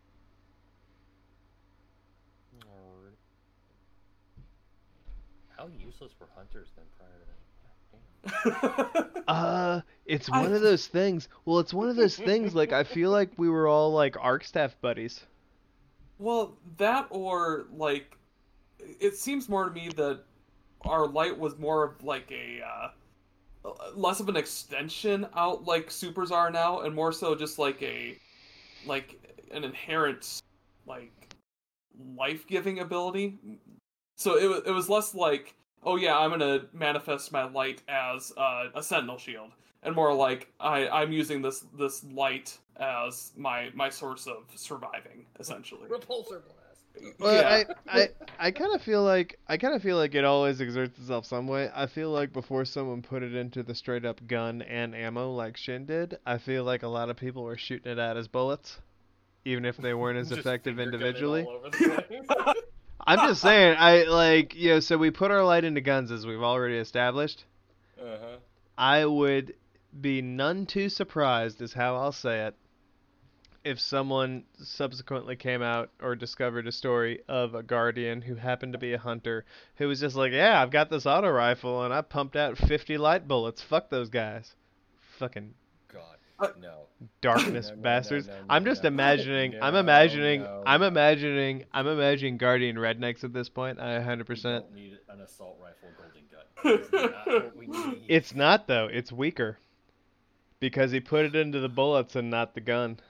How useless were hunters then prior to that? It's one of those things. Well, it's one of those things. Like I feel like we were all like ARC staff buddies. Well, that or like, it seems more to me that our light was more of like a less of an extension out like supers are now, and more so just like an inherent like life-giving ability. So it was less like, oh yeah, I'm gonna manifest my light as a sentinel shield. and more like I'm using this light as my source of surviving, essentially. Repulsor blast. Well, Yeah. I kind of feel like it always exerts itself some way. I feel like before someone put it into the straight up gun and ammo like Shin did, I feel like a lot of people were shooting it out as bullets, even if they weren't as Just effective finger gunning individually. all over the place. I'm just saying, I like, so we put our light into guns as we've already established. Uh-huh. I would be none too surprised, is how I'll say it, if someone subsequently came out or discovered a story of a guardian who happened to be a hunter who was just like, yeah, I've got this auto rifle and I pumped out 50 light bullets. Fuck those guys. Fucking God, no. darkness No, no, bastards. no, no, I'm no, just no. imagining. I'm No, imagining. no, I'm no. imagining. I'm imagining guardian rednecks at this point. I We 100%. don't need an assault rifle golden gun. That is not what we need. It's not though. It's weaker because he put it into the bullets and not the gun.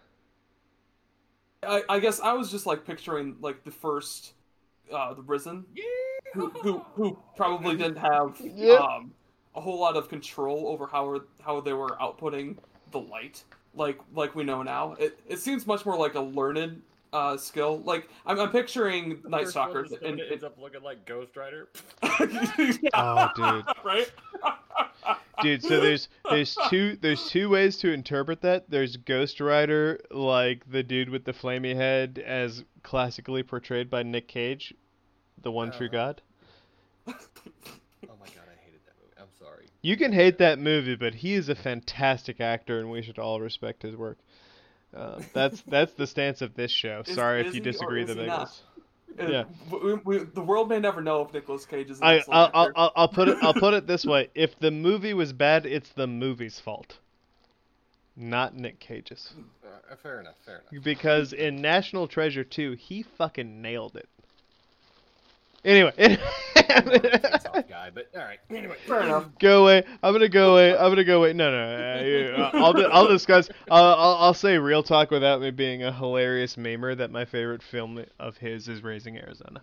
I guess I was just like picturing like the first, the Risen, who probably didn't have Yep. a whole lot of control over how they were outputting the light, like we know now. It seems much more like a learned skill. Like I'm picturing Night First one Stalkers is and ends up looking like Ghost Rider. Oh, dude. Right? Dude, so there's two ways to interpret that. There's Ghost Rider, like the dude with the flamey head, as classically portrayed by Nick Cage, the one true God. Oh my god, I hated that movie. I'm sorry. You can hate that movie, but he is a fantastic actor, and we should all respect his work. That's the stance of this show. Sorry if Is you he or disagree, is the he not? Bagels. Yeah. The world may never know if Nicolas Cage is an excellent actor. I'll put it this way: if the movie was bad, it's the movie's fault, not Nick Cage's. Fair enough. Because in National Treasure 2, he fucking nailed it. Anyway, Tough guy, but all right. Anyway, Fair enough. go away. I'm gonna go away. No. I'll discuss. I'll say real talk without me being a hilarious memer that my favorite film of his is Raising Arizona,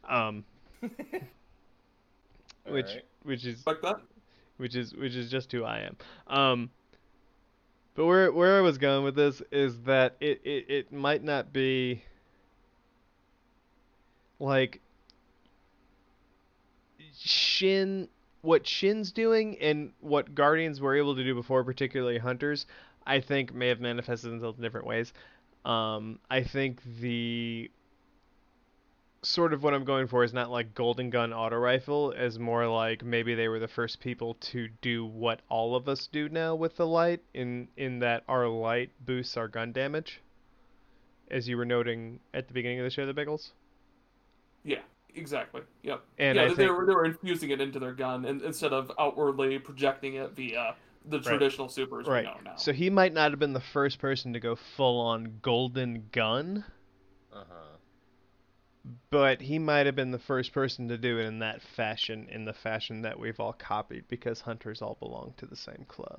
which is Like that? which is just who I am. But where I was going with this is that it might not be like what Shin's doing and what Guardians were able to do before, particularly Hunters, I think may have manifested themselves in different ways. I think the sort of what I'm going for is not like golden gun auto rifle, as more like maybe they were the first people to do what all of us do now with the light, in that our light boosts our gun damage, as you were noting at the beginning of the show, the Biggles. Yeah, exactly. Yep. And yeah, I they think were infusing it into their gun instead of outwardly projecting it via the traditional supers we know now. So he might not have been the first person to go full on golden gun. But he might have been the first person to do it in that fashion, in the fashion that we've all copied, because hunters all belong to the same club.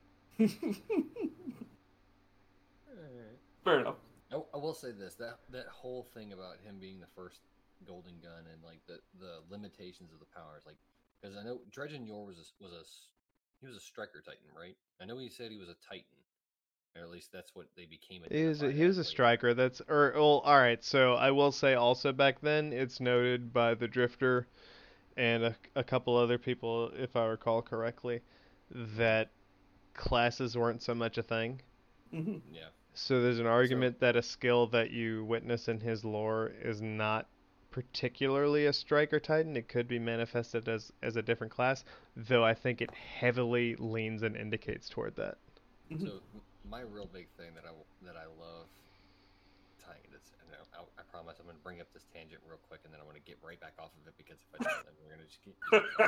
Fair enough. I will say this: that whole thing about him being the first golden gun and like the limitations of the powers, like, because I know Dredgen Yor was a striker titan, right? I know he said he was a titan. Or at least that's what they became. He was a striker. All right. So I will say also back then, it's noted by the Drifter and a couple other people, if I recall correctly, that classes weren't so much a thing. Mm-hmm. Yeah. So there's an argument that a skill that you witness in his lore is not particularly a striker titan. It could be manifested as a different class, though I think it heavily leans and indicates toward that. Mm-hmm. So my real big thing that I love tying this, and I promise I'm going to bring up this tangent real quick, and then I want to get right back off of it, because if I don't, then we're going to just get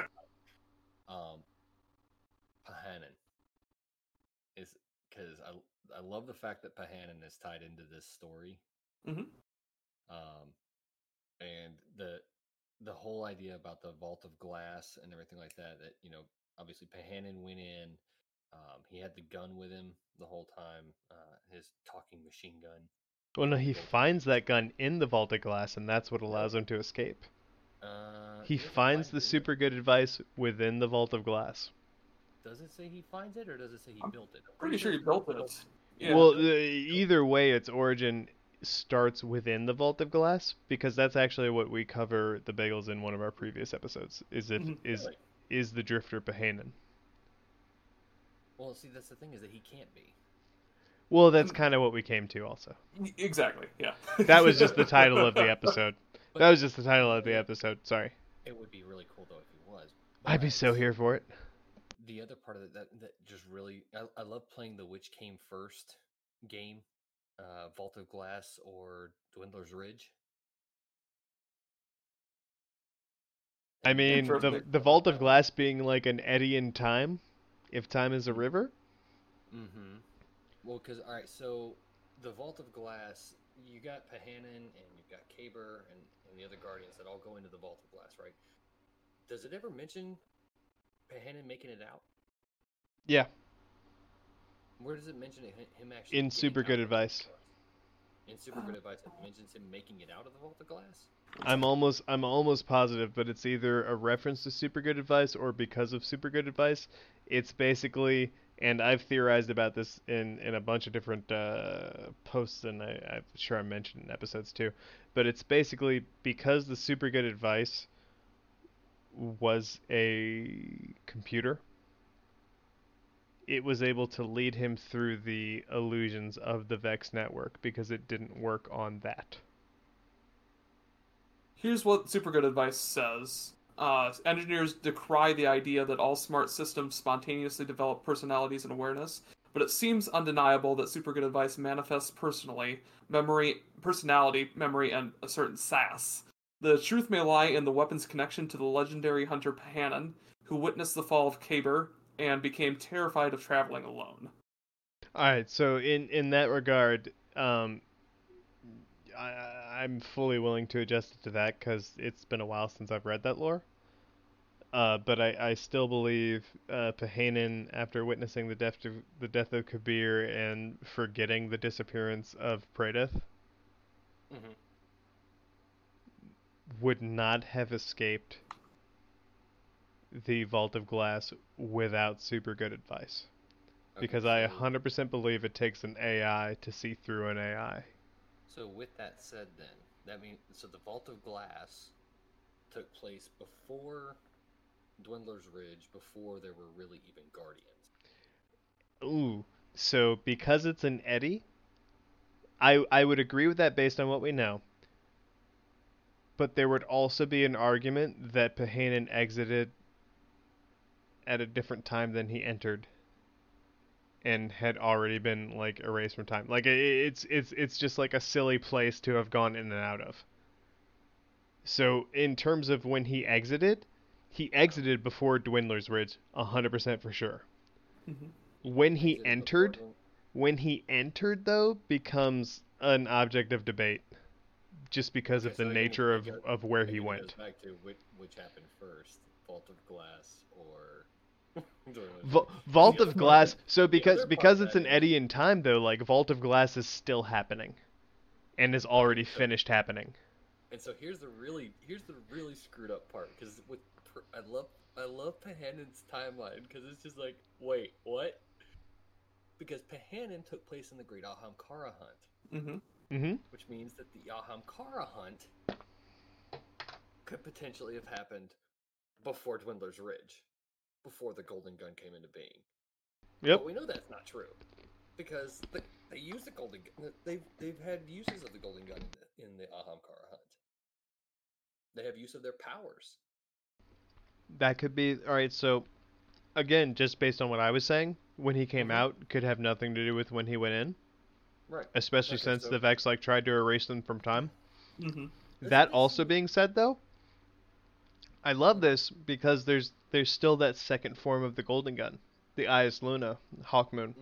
Pahanin is, because I love the fact that Pahanin is tied into this story. Mm-hmm. And the whole idea about the Vault of Glass and everything like that obviously Pahanin went in. He had the gun with him the whole time, his talking machine gun. Well, no, he finds that gun in the Vault of Glass, and that's what allows him to escape. He finds the super good advice within the Vault of Glass. Does it say he finds it, or does it say he I'm built it? I'm Pretty sure he it's built it. Yeah. Well, either way, its origin starts within the Vault of Glass because that's actually what we cover the bagels in one of our previous episodes. Mhm. Really? Is the Drifter Pahanen? Well, see, that's the thing is that he can't be. Well, that's kind of what we came to also. Exactly. Yeah. That was just the title of the episode. But That was just the title of the episode. Sorry. it would be really cool though if he was. I'd be But so here for it. the other part of it that just really I love playing the Which Came First game, Vault of Glass or Dwindler's Ridge. I mean, Interesting. the Vault of Glass being like an eddy in time, if time is a river. Mm-hmm. Well, because all right, so the Vault of Glass, you got Pahanen and you've got Kaber and the other Guardians that all go into the Vault of Glass, right? Does it ever mention Pahanen making it out? Yeah, Where does it mention him actually? in getting Super out Good of the Vault of Advice. Glass? In Super Good Advice, it mentions him making it out of the Vault of Glass. I'm almost positive, but it's either a reference to Super Good Advice or because of Super Good Advice. It's basically, and I've theorized about this in a bunch of different posts, and I'm sure I mentioned in episodes too. But it's basically because the Super Good Advice was a computer, it was able to lead him through the illusions of the Vex network because it didn't work on that. Here's what Super Good Advice says. Engineers decry the idea that all smart systems spontaneously develop personalities and awareness, but it seems undeniable that Super Good Advice manifests personality, memory, and a certain sass. The truth may lie in the weapon's connection to the legendary hunter Pahanen, who witnessed the fall of Kaber and became terrified of traveling alone. All right, so in that regard, I'm fully willing to adjust it to that because it's been a while since I've read that lore. But I still believe Pahanen, after witnessing the death of Kabir and forgetting the disappearance of Praedyth, Mm-hmm. would not have escaped the Vault of Glass without super good advice. Because I 100% believe it takes an AI to see through an AI. So with that said, then that means so the Vault of Glass took place before Dwindler's Ridge, before there were really even Guardians. Ooh, so because it's an eddy, I would agree with that based on what we know. But there would also be an argument that Pahanen exited at a different time than he entered, and had already been like erased from time. Like it's just like a silly place to have gone in and out of. So in terms of when he exited before Dwindler's Ridge, 100% for sure. Mm-hmm. When he entered though, becomes an object of debate, just because of the nature of where he went. Goes back to which happened first, Vault of Glass or Vault of Glass. So because it's an eddy in time though, like Vault of Glass is still happening, and is already finished happening. And so here's the really screwed up part, because I love Pahanen's timeline, because it's just like, wait, what? Because Pahanen took place in the Great Ahamkara Hunt. Mm-hmm. Mm-hmm. Which means that the Ahamkara Hunt could potentially have happened before Dwindler's Ridge, before the Golden Gun came into being. Yep. But we know that's not true, because they use the Golden Gun. They've had uses of the Golden Gun in the Ahamkara Hunt. They have use of their powers. That could be all right. So, again, just based on what I was saying, when he came out, could have nothing to do with when he went in. Right. Especially since the Vex tried to erase them from time. Mm-hmm. That also being said, though, I love this because there's still that second form of the Golden Gun, the Ias Luna, Hawkmoon,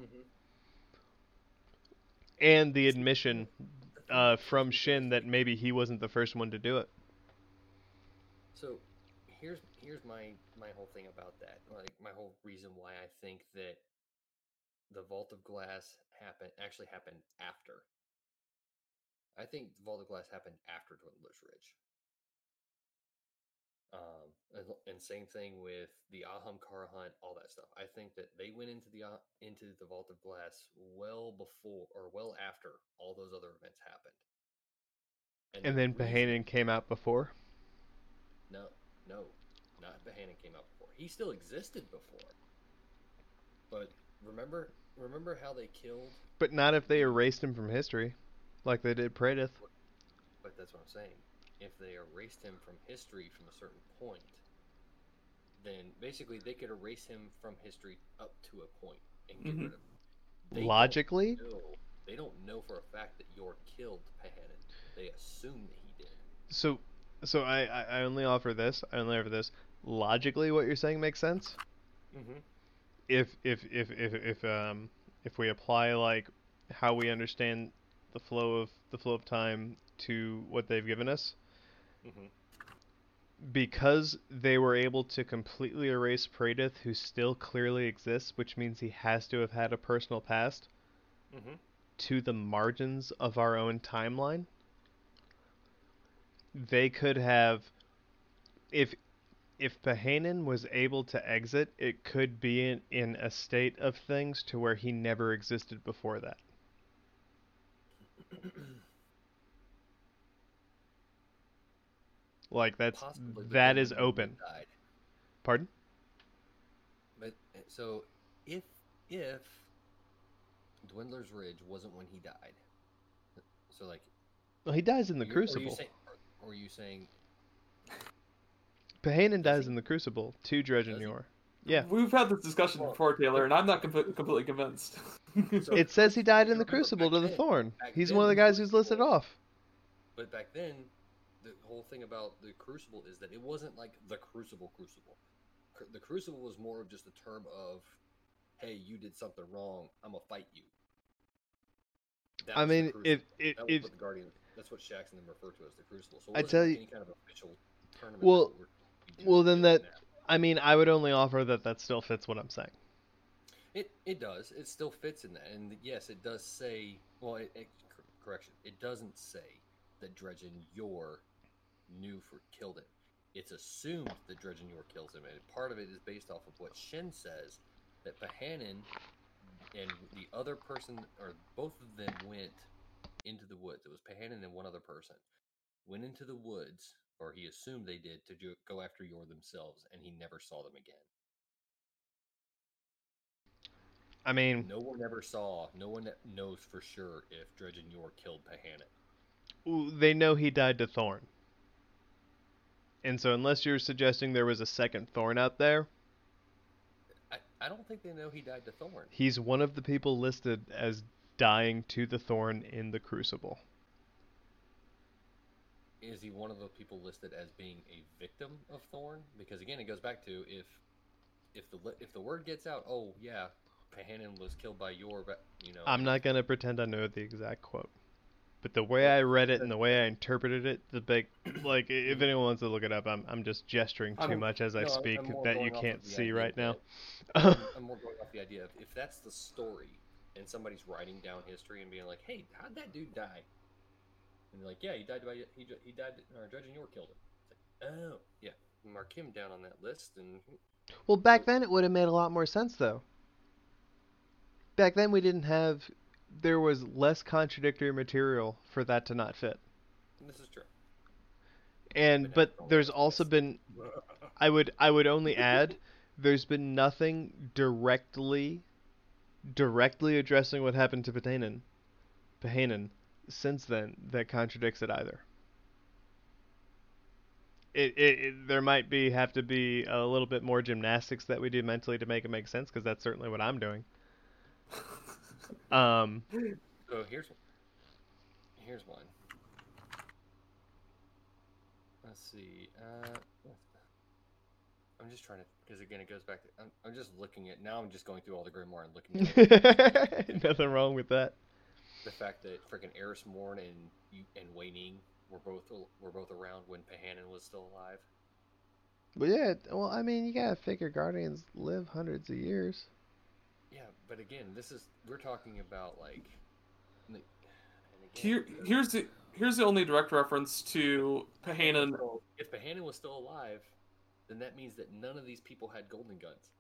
and the admission from Shin that maybe he wasn't the first one to do it. So here's my whole thing about that. Like, my whole reason why I think that the Vault of Glass actually happened after. I think the Vault of Glass happened after Dwindler's Ridge. And same thing with the Ahamkara hunt, all that stuff. I think that they went into the Vault of Glass well before or well after all those other events happened. And then Pahanin came out before? No, not Pahanin came out before. He still existed before. But remember how they killed? But not if they erased him from history, like they did Praedyth. But that's what I'm saying. If they erased him from history from a certain point, then basically they could erase him from history up to a point and get rid of him. Logically? They don't know for a fact that Yor killed Pahanin. They assume that he did. So I only offer this. Logically, what you're saying makes sense. Mm-hmm. If we apply like how we understand the flow of time to what they've given us, because they were able to completely erase Praedyth, who still clearly exists, which means he has to have had a personal past, to the margins of our own timeline. They could have, if Pahanin was able to exit, it could be in a state of things to where he never existed before that. Like that is open. Pardon? But so if Dwindler's Ridge wasn't when he died, so like, well, he dies in the Crucible. Or are you saying Pahanin dies in the Crucible to Dredgen Yor? Yeah. We've had this discussion before, Taylor, and I'm not completely convinced. So, it says he died in the Crucible to the Thorn. He's one of the guys who's listed off. But back then, the whole thing about the Crucible is that it wasn't like the Crucible. The Crucible was more of just a term of, hey, you did something wrong, I'm gonna fight you. I mean, if the Guardian, that's what Shaxx and them refer to as the Crucible. So I tell you, any kind of official tournament. Well, then that. I mean, I would only offer that still fits what I'm saying. It does. It still fits in that, and yes, it does say. Well, correction. It doesn't say that Dredgen Yor killed him. It's assumed that Dredgen Yor kills him, and part of it is based off of what Shen says, that Pahanin and the other person, or both of them, went into the woods. It was Pahanin and one other person went into the woods, or he assumed they did, to go after Yor themselves, and he never saw them again. I mean, no one knows for sure if Dredgen Yor killed Pahanin. They know he died to Thorn. And so unless you're suggesting there was a second Thorn out there, I don't think they know he died to Thorn. He's one of the people listed as dying to the Thorn in the Crucible. Is he one of the people listed as being a victim of Thorn? Because again, it goes back to if the word gets out, oh yeah, Pahanin was killed by Yor, I'm not gonna pretend I know the exact quote, but the way I read it and the way I interpreted it, if anyone wants to look it up, I'm just gesturing too much as I speak that you can't see right now. I'm more going off the idea of if that's the story and somebody's writing down history and being like, hey, how'd that dude die? And they're like, yeah, he died, or Dredgen Yor killed him. It's like, oh, yeah, mark him down on that list. And well, back then it would have made a lot more sense, though. Back then there was less contradictory material for that to not fit. This is true. But there's also been, I would only add, there's been nothing directly addressing what happened to Pahanin since then that contradicts it either. There might have to be a little bit more gymnastics that we do mentally to make it make sense, because that's certainly what I'm doing. So here's one. Let's see. I'm just trying to, because again, it goes back to, I'm just looking at, now I'm just going through all the Grimoire and looking at it. Nothing wrong with that. The fact that freaking Eris Morn and Wei Ning were both around when Pahanin was still alive. Well, yeah. Well, I mean, you gotta figure Guardians live hundreds of years. Yeah, but again, we're talking about like. Here's the only direct reference to Pahanin. If Pahanin was still alive, then that means that none of these people had golden guns.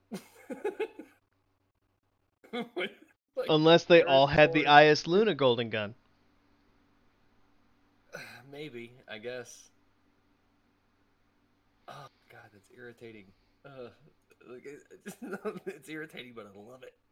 Like, Unless they there's all had the more- IS Luna golden gun. Maybe, I guess. Oh God, that's irritating. It's irritating, but I love it.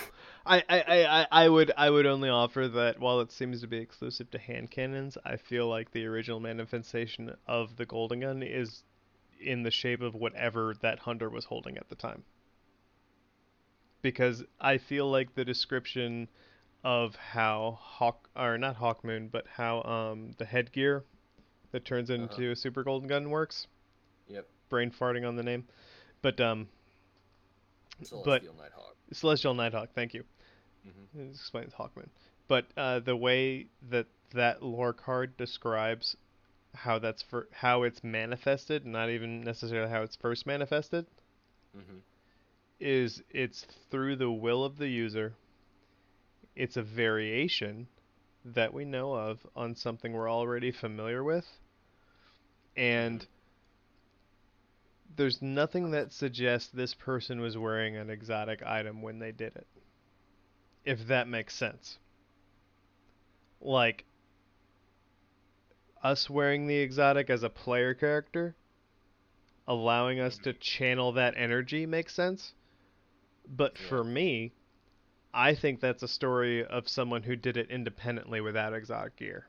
I would only offer that while it seems to be exclusive to hand cannons, I feel like the original manifestation of the golden gun is in the shape of whatever that hunter was holding at the time. Because I feel like the description of how not Hawkmoon, but how the headgear that turns into a super golden gun works. Yep. Brain farting on the name. But Celestial Nighthawk. Celestial Nighthawk, thank you. Mm-hmm. It explains Hawkman. But the way that lore card describes how how it's manifested, not even necessarily how it's first manifested, Mm-hmm. is it's through the will of the user. It's a variation that we know of on something we're already familiar with. And there's nothing that suggests this person was wearing an exotic item when they did it. If that makes sense. Like, us wearing the exotic as a player character, allowing us to channel that energy makes sense. But for me, I think that's a story of someone who did it independently without exotic gear.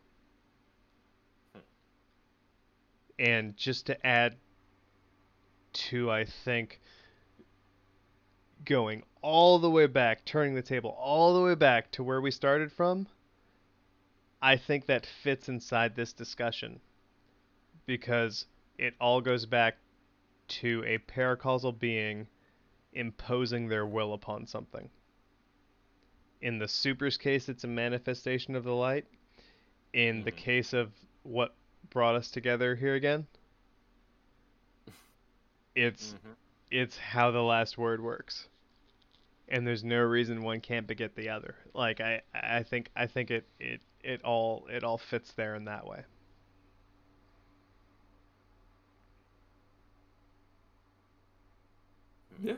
And just to add to, I think, going all the way back, turning the table all the way back to where we started from, I think that fits inside this discussion. Because it all goes back to a paracausal being imposing their will upon something. In the Super's case, it's a manifestation of the light. In the case of what brought us together here again, it's how the last word works. And there's no reason one can't beget the other. Like I think it all fits there in that way. Yeah.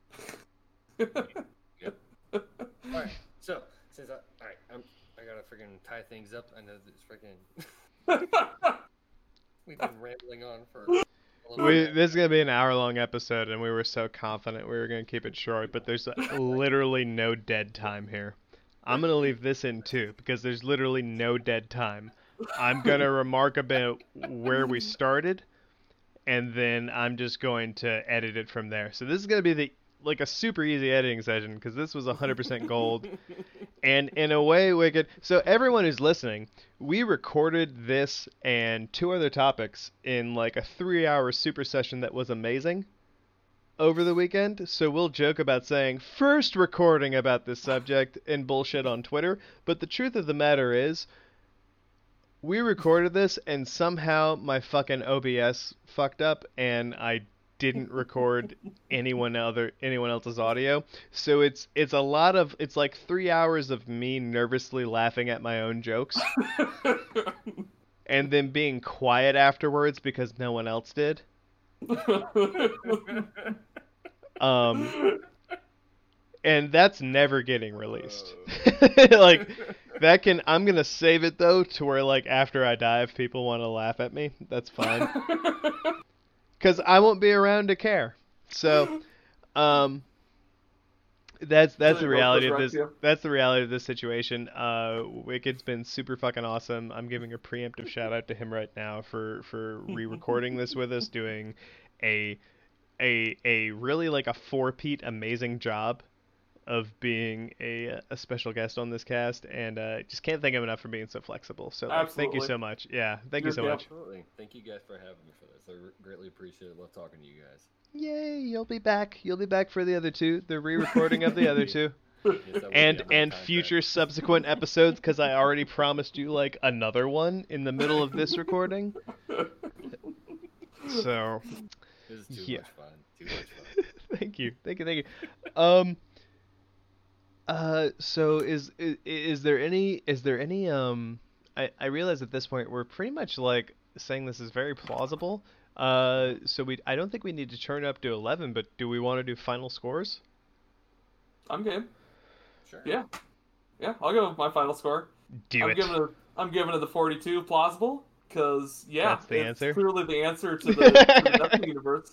Yep. All right. So since I gotta freaking tie things up. I know this freaking we've been rambling on for. This is gonna be an hour-long episode, and we were so confident we were gonna keep it short, but there's literally no dead time here. I'm gonna leave this in too because there's literally no dead time. I'm gonna remark about where we started, and then I'm just going to edit it from there. So this is gonna be a super easy editing session because this was 100% gold, and in a way wicked. So everyone who's listening, we recorded this and 2 other topics in like a 3-hour super session that was amazing over the weekend. So we'll joke about saying first recording about this subject and bullshit on Twitter, but the truth of the matter is we recorded this and somehow my fucking OBS fucked up and I didn't record anyone else's audio. So it's like 3 hours of me nervously laughing at my own jokes and then being quiet afterwards because no one else did. And that's never getting released. Like I'm gonna save it though to where like after I die, if people want to laugh at me, that's fine. Because I won't be around to care. So, that's the reality of this. That's the reality of this situation. Wicked's been super fucking awesome. I'm giving a preemptive shout out to him right now for re-recording this with us, doing a really like a 4-peat amazing job of being a special guest on this cast, and just can't thank him enough for being so flexible. So thank you so much. Yeah, thank you so much. Absolutely. Thank you guys for having me for this. I greatly appreciate it. Love talking to you guys. Yay, you'll be back. You'll be back for the other 2, the re-recording of the other 2. Yes, and future subsequent episodes, because I already promised you like another one in the middle of this recording. So this is too much fun. Too much fun. Thank you. So is there any I realize at this point we're pretty much like saying this is very plausible. I don't think we need to turn up to 11, but do we want to do final scores? I'm game. Sure. Yeah, I'll go with my final score. I'm giving it the 42 plausible because That's the answer? clearly the answer to the Destiny universe.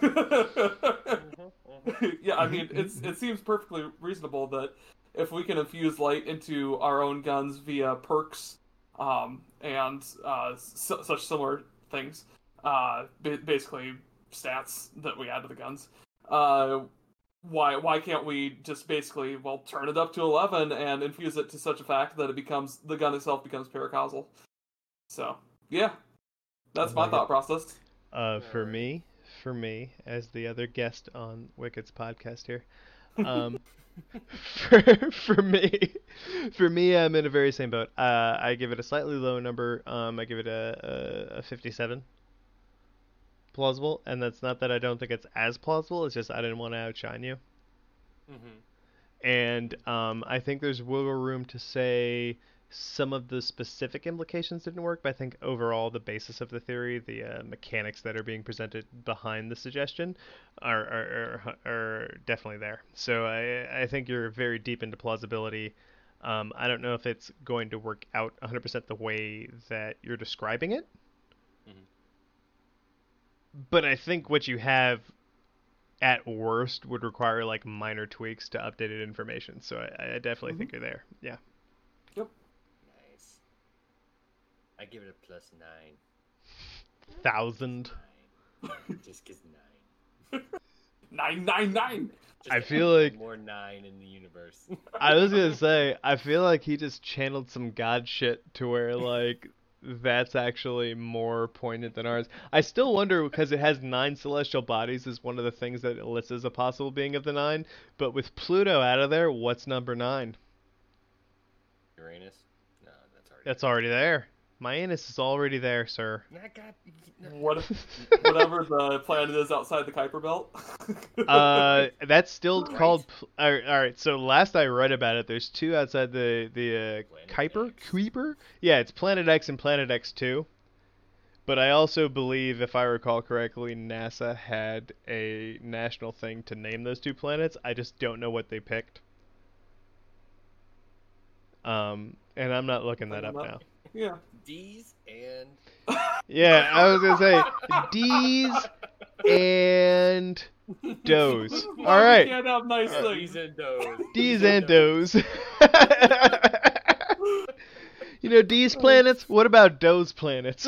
Yeah, I mean it seems perfectly reasonable that if we can infuse light into our own guns via perks, and such similar things, basically stats that we add to the guns. Why can't we just basically turn it up to 11 and infuse it to such a fact that the gun itself becomes paracausal? So yeah, that's my thought process. For me, as the other guest on Wicked's podcast here, for me, I'm in a very same boat. I give it a slightly lower number. I give it a 57. Plausible, and that's not that I don't think it's as plausible. It's just I didn't want to outshine you. And I think there's wiggle room to say some of the specific implications didn't work, but I think overall the basis of the theory, the mechanics that are being presented behind the suggestion, are definitely there. So I think you're very deep into plausibility. I don't know if it's going to work out 100% the way that you're describing it. But I think what you have, at worst, would require like minor tweaks to updated information. So I definitely think you're there. Yeah. Yep. Nice. I give it a plus 1,000. Just 'cause 9. 999. I feel like more 9 in the universe. I was gonna say, I feel like he just channeled some god shit to where like that's actually more poignant than ours. I still wonder, because it has 9 celestial bodies is one of the things that it lists as a possible being of the 9, but with Pluto out of there, what's number 9? Uranus? No, that's already there. My anus is already there, sir. Whatever the planet is outside the Kuiper Belt. That's still called. All right. So last I read about it, there's 2 outside the Kuiper. Yeah, it's Planet X and Planet X2. But I also believe, if I recall correctly, NASA had a national thing to name those 2 planets. I just don't know what they picked. And I'm not looking that up now. Yeah. D's and... Yeah, I was going to say D's and Does. All right. We can't have nice things. D's and Does. D's and Does. You know, D's planets? What about Does planets?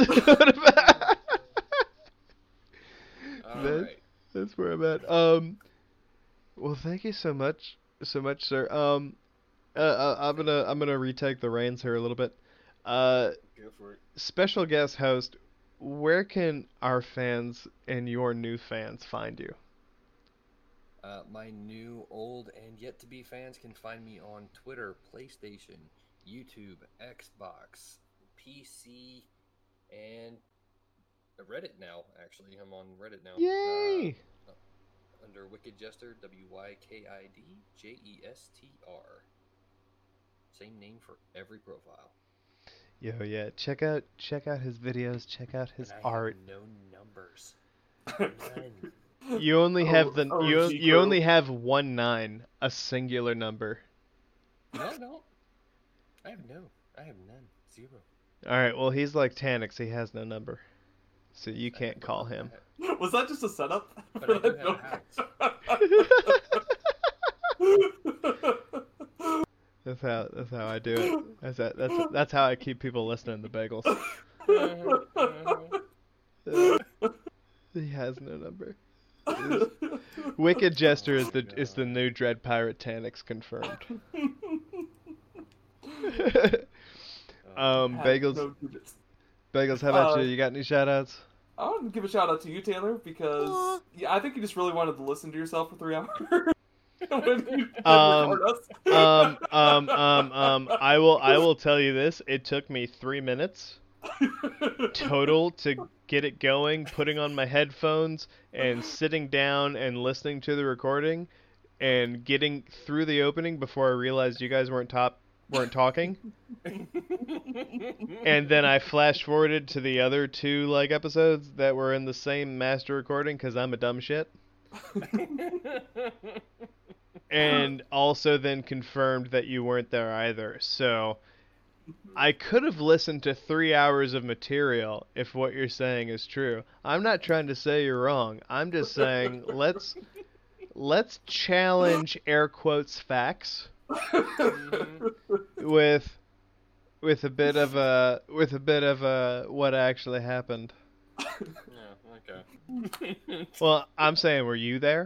That's where I'm at. Well, thank you so much, sir. I'm gonna retake the reins here a little bit. Go for it. Special guest host, where can our fans and your new fans find you? My new, old, and yet-to-be fans can find me on Twitter, PlayStation, YouTube, Xbox, PC, and Reddit now, actually. I'm on Reddit now. Yay! Under Wicked Jester, WYKIDJESTR. Same name for every profile. Yo, yeah, check out his videos, check out his art. Have no numbers. None. You only have you only have 19, a singular number. No. I have none. 0. All right, well he's like Tanix, he has no number, so you can't call him. Was that just a setup? But I do have hats. That's how I do it. That's how I keep people listening to Bagels. He has no number. Wicked Jester is the new Dread Pirate Tanix confirmed. Bagels, how about you? You got any shout outs? I want to give a shout out to you, Taylor, because I think you just really wanted to listen to yourself for 3 hours. I will tell you this. It took me 3 minutes total to get it going, putting on my headphones and sitting down and listening to the recording and getting through the opening before I realized you guys weren't weren't talking. And then I flash forwarded to the other two like episodes that were in the same master recording because I'm a dumb shit. And also then confirmed that you weren't there either. So I could have listened to 3 hours of material if what you're saying is true. I'm not trying to say you're wrong. I'm just saying let's challenge air quotes facts with a bit of a what actually happened. Yeah, okay. Well, I'm saying, were you there?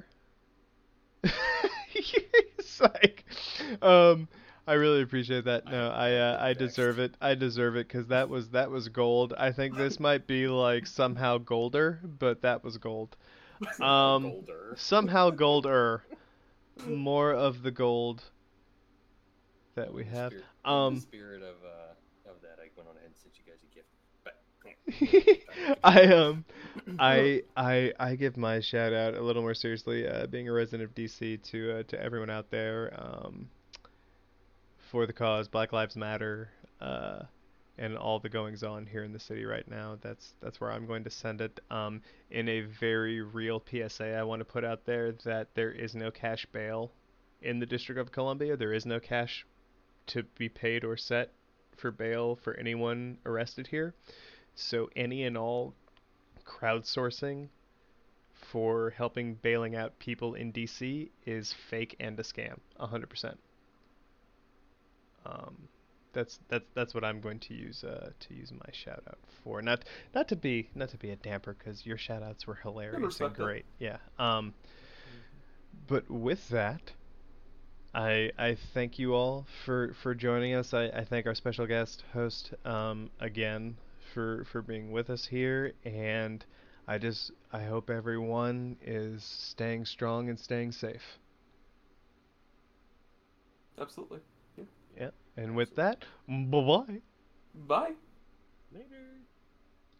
It's like, I really appreciate that. No, I deserve it. I deserve it because that was gold. I think this might be like somehow golder, but that was gold. Golder. Somehow golder. More of the gold that we have. In the spirit of that, I went on ahead and sent you guys a gift. But I give my shout out a little more seriously, being a resident of DC, to everyone out there, for the cause, Black Lives Matter, and all the goings on here in the city right now. That's where I'm going to send it. In a very real PSA, I want to put out there that there is no cash bail in the District of Columbia. There is no cash to be paid or set for bail for anyone arrested here. So any and all crowdsourcing for helping bailing out people in DC is fake and a scam, 100%. That's what I'm going to use my shout out for. Not to be a damper, because your shout outs were hilarious and great. Yeah. But with that, I thank you all for joining us. I thank our special guest host again for being with us here, and I hope everyone is staying strong and staying safe. Absolutely. Yeah. And with that, bye-bye. Bye. Later.